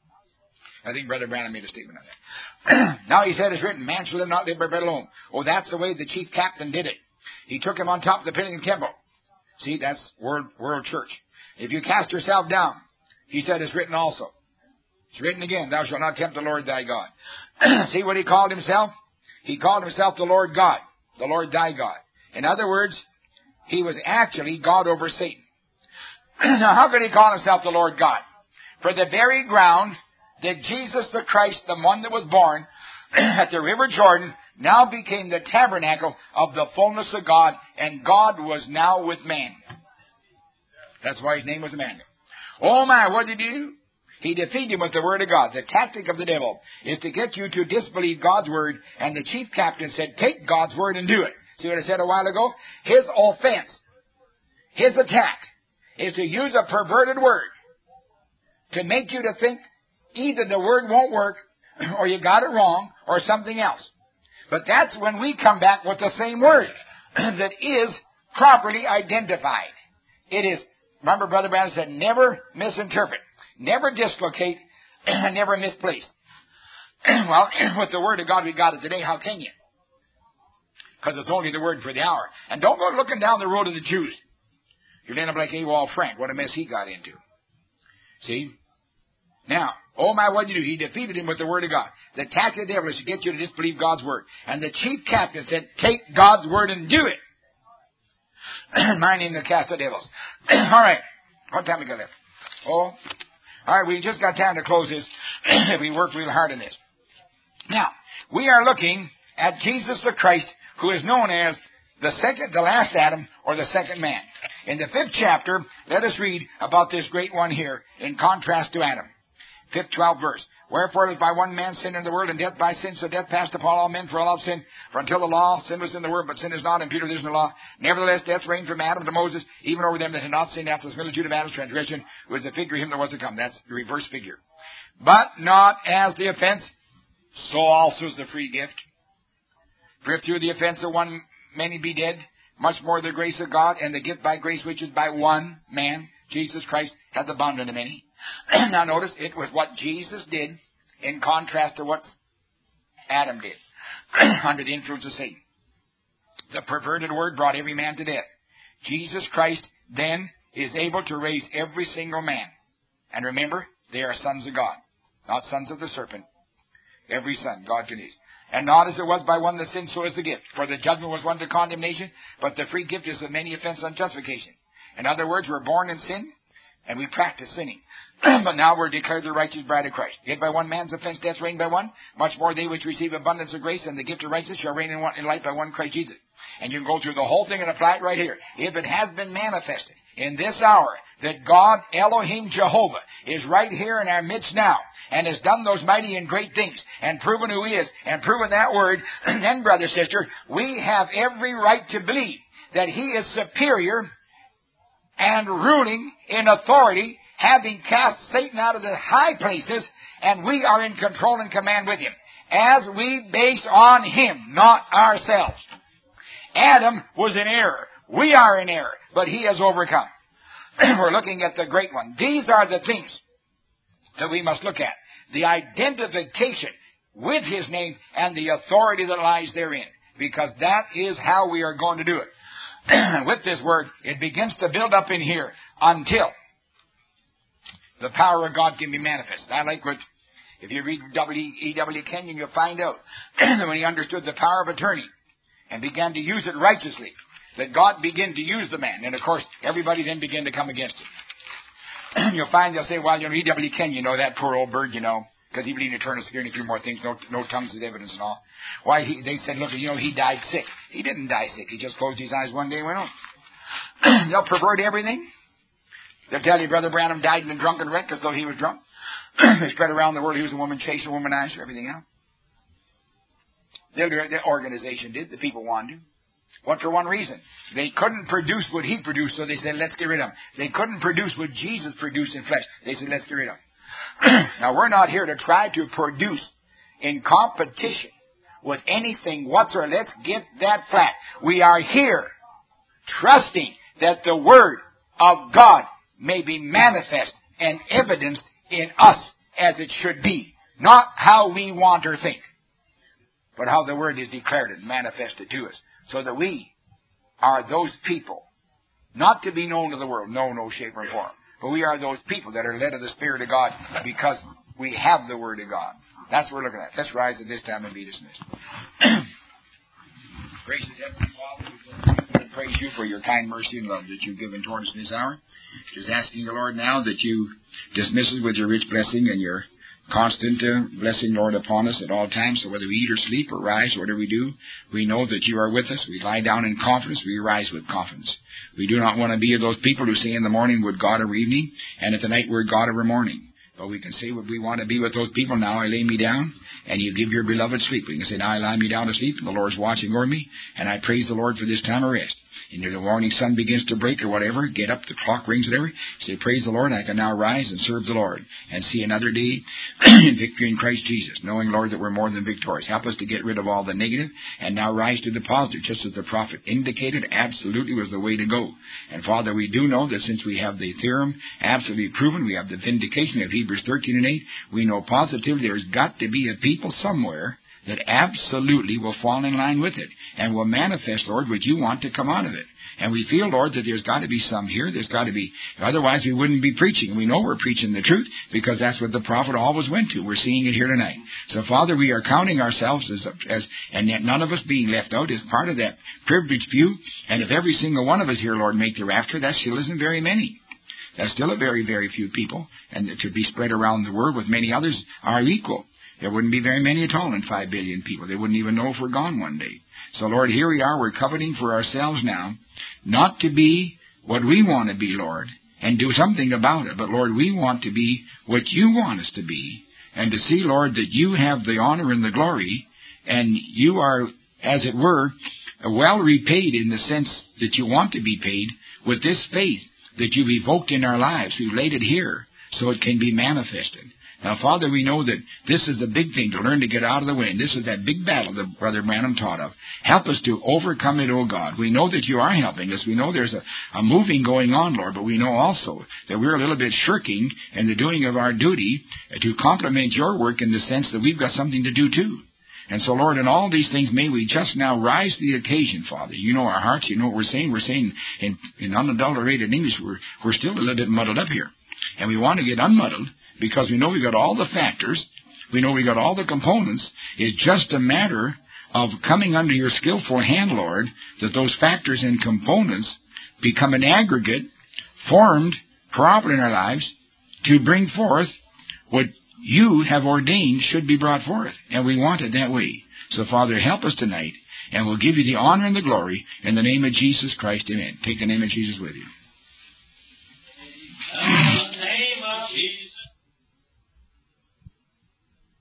I think Brother Branham made a statement on that. Now he said, it's written, man shall live not live by bread alone. Oh, that's the way the chief captain did it. He took him on top of the Pelican Temple. See, that's world, world church. If you cast yourself down, he said, it's written also. It's written again, thou shalt not tempt the Lord thy God. See what he called himself? He called himself the Lord God, the Lord thy God. In other words, he was actually God over Satan. Now, how could he call himself the Lord God? For the very ground that Jesus the Christ, the one that was born at the river Jordan, now became the tabernacle of the fullness of God, and God was now with man. That's why his name was Emmanuel. Oh my, what did he do? He defeated him with the word of God. The tactic of the devil is to get you to disbelieve God's word, and the chief captain said, take God's word and do it. See what I said a while ago? His offense, his attack, is to use a perverted word to make you to think either the word won't work, or you got it wrong, or something else. But that's when we come back with the same word that is properly identified. It is, remember Brother Branham said, never misinterpret, never dislocate, and never misplace. Well, with the word of God we got it today, how can you? Because it's only the word for the hour. And don't go looking down the road of the Jews. You'll end up like Awol Frank. What a mess he got into. See? Now, oh my, what did he do? He defeated him with the word of God. The tactic of the devil is to get you to disbelieve God's word. And the chief captain said, take God's word and do it. My name to cast the devils. All right. What time we got left? Oh. All right, we just got time to close this. We worked real hard on this. Now, we are looking at Jesus the Christ, who is known as the second, the last Adam, or the second man. In the fifth chapter, let us read about this great one here in contrast to Adam. Fifth, twelfth verse. Wherefore, as by one man sin into the world, and death by sin, so death passed upon all men, for all have sinned. For until the law, sin was in the world, but sin is not imputed, there is no law. Nevertheless, death reigned from Adam to Moses, even over them that had not sinned, after the similitude of Adam's transgression, who is the figure of him that was to come. That's the reverse figure. But not as the offense, so also is the free gift. For if through the offense of one many be dead, much more the grace of God, and the gift by grace which is by one man, Jesus Christ, hath abounded unto many. Now notice, it was what Jesus did in contrast to what Adam did under the influence of Satan. The perverted word brought every man to death. Jesus Christ then is able to raise every single man. And remember, they are sons of God, not sons of the serpent. Every son God can raise. And not as it was by one that sinned, so is the gift. For the judgment was one to condemnation, but the free gift is of many offense unto justification. In other words, we're born in sin, and we practice sinning. But now we're declared the righteous bride of Christ. Yet by one man's offense death reigned by one, much more they which receive abundance of grace and the gift of righteousness shall reign in, one, in life by one Christ Jesus. And you can go through the whole thing and apply it right here. If it has been manifested in this hour that God, Elohim Jehovah, is right here in our midst now, and has done those mighty and great things, and proven who He is, and proven that word, then, brother, sister, we have every right to believe that He is superior and ruling in authority, having cast Satan out of the high places, and we are in control and command with Him, as we base on Him, not ourselves. Adam was in error. We are in error, but he has overcome. We're looking at the great one. These are the things that we must look at. The identification with His name and the authority that lies therein, because that is how we are going to do it. With this word, it begins to build up in here until the power of God can be manifested. I like what, if you read E W Kenyon, you'll find out that when he understood the power of attorney and began to use it righteously, that God began to use the man. And, of course, everybody then began to come against him. You'll find they'll say, well, you know, E W Kenyon, you know, that poor old bird, you know, because he believed in eternal security and a few more things, no, no tongues of evidence and all. Why, he, they said, look, you know, he died sick. He didn't die sick. He just closed his eyes one day and went on. They'll pervert everything. They'll tell you Brother Branham died in a drunken wreck as though he was drunk. They spread around the world he was a woman chaser, womanizer, everything else. The organization did. The people wanted to. What for one reason? They couldn't produce what he produced, so they said, let's get rid of him. They couldn't produce what Jesus produced in flesh. They said, let's get rid of him. Now, we're not here to try to produce in competition with anything whatsoever. Let's get that flat. We are here trusting that the Word of God may be manifest and evidenced in us as it should be. Not how we want or think, but how the Word is declared and manifested to us. So that we are those people, not to be known to the world, no, no shape or form. But we are those people that are led of the Spirit of God because we have the Word of God. That's what we're looking at. Let's rise at this time and be dismissed. Gracious Heavenly Father, we praise You for Your kind mercy and love that You've given toward us in this hour. Just asking You, Lord, now that You dismiss us with Your rich blessing and Your constant uh, blessing, Lord, upon us at all times. So whether we eat or sleep or rise, whatever we do, we know that You are with us. We lie down in confidence. We rise with confidence. We do not want to be of those people who say in the morning, would God every evening, and at the night, would God every morning. But we can say, would we want to be with those people? Now I lay me down, and You give Your beloved sleep. We can say, now I lie me down to sleep, and the Lord's watching over me, and I praise the Lord for this time of rest. And if the morning sun begins to break or whatever, get up, the clock rings, whatever, say, praise the Lord, I can now rise and serve the Lord and see another day in victory in Christ Jesus, knowing, Lord, that we're more than victorious. Help us to get rid of all the negative and now rise to the positive, just as the prophet indicated absolutely was the way to go. And, Father, we do know that since we have the theorem absolutely proven, we have the vindication of Hebrews thirteen and eight, we know positively there's got to be a people somewhere that absolutely will fall in line with it and will manifest, Lord, what You want to come out of it. And we feel, Lord, that there's got to be some here. There's got to be, otherwise we wouldn't be preaching. We know we're preaching the truth because that's what the prophet always went to. We're seeing it here tonight. So, Father, we are counting ourselves as, as and yet none of us being left out is part of that privileged few. And if every single one of us here, Lord, make the rapture, that still isn't very many. That's still a very, very few people. And to be spread around the world with many others are equal. There wouldn't be very many at all in five billion people. They wouldn't even know if we're gone one day. So, Lord, here we are. We're coveting for ourselves now, not to be what we want to be, Lord, and do something about it. But, Lord, we want to be what you want us to be, and to see, Lord, that you have the honor and the glory, and you are, as it were, well repaid in the sense that you want to be paid with this faith that you've evoked in our lives. We've laid it here so it can be manifested. Now, Father, we know that this is the big thing, to learn to get out of the way. And this is that big battle that Brother Branham taught of. Help us to overcome it, O God. We know that you are helping us. We know there's a, a moving going on, Lord, but we know also that we're a little bit shirking in the doing of our duty to complement your work in the sense that we've got something to do too. And so, Lord, in all these things, may we just now rise to the occasion, Father. You know our hearts. You know what we're saying. We're saying in, in unadulterated English, we're, we're still a little bit muddled up here. And we want to get unmuddled, because we know we've got all the factors, we know we've got all the components. It's just a matter of coming under your skillful hand, Lord, that those factors and components become an aggregate formed properly in our lives to bring forth what you have ordained should be brought forth. And we want it that way. So, Father, help us tonight, and we'll give you the honor and the glory in the name of Jesus Christ. Amen. Take the name of Jesus with you.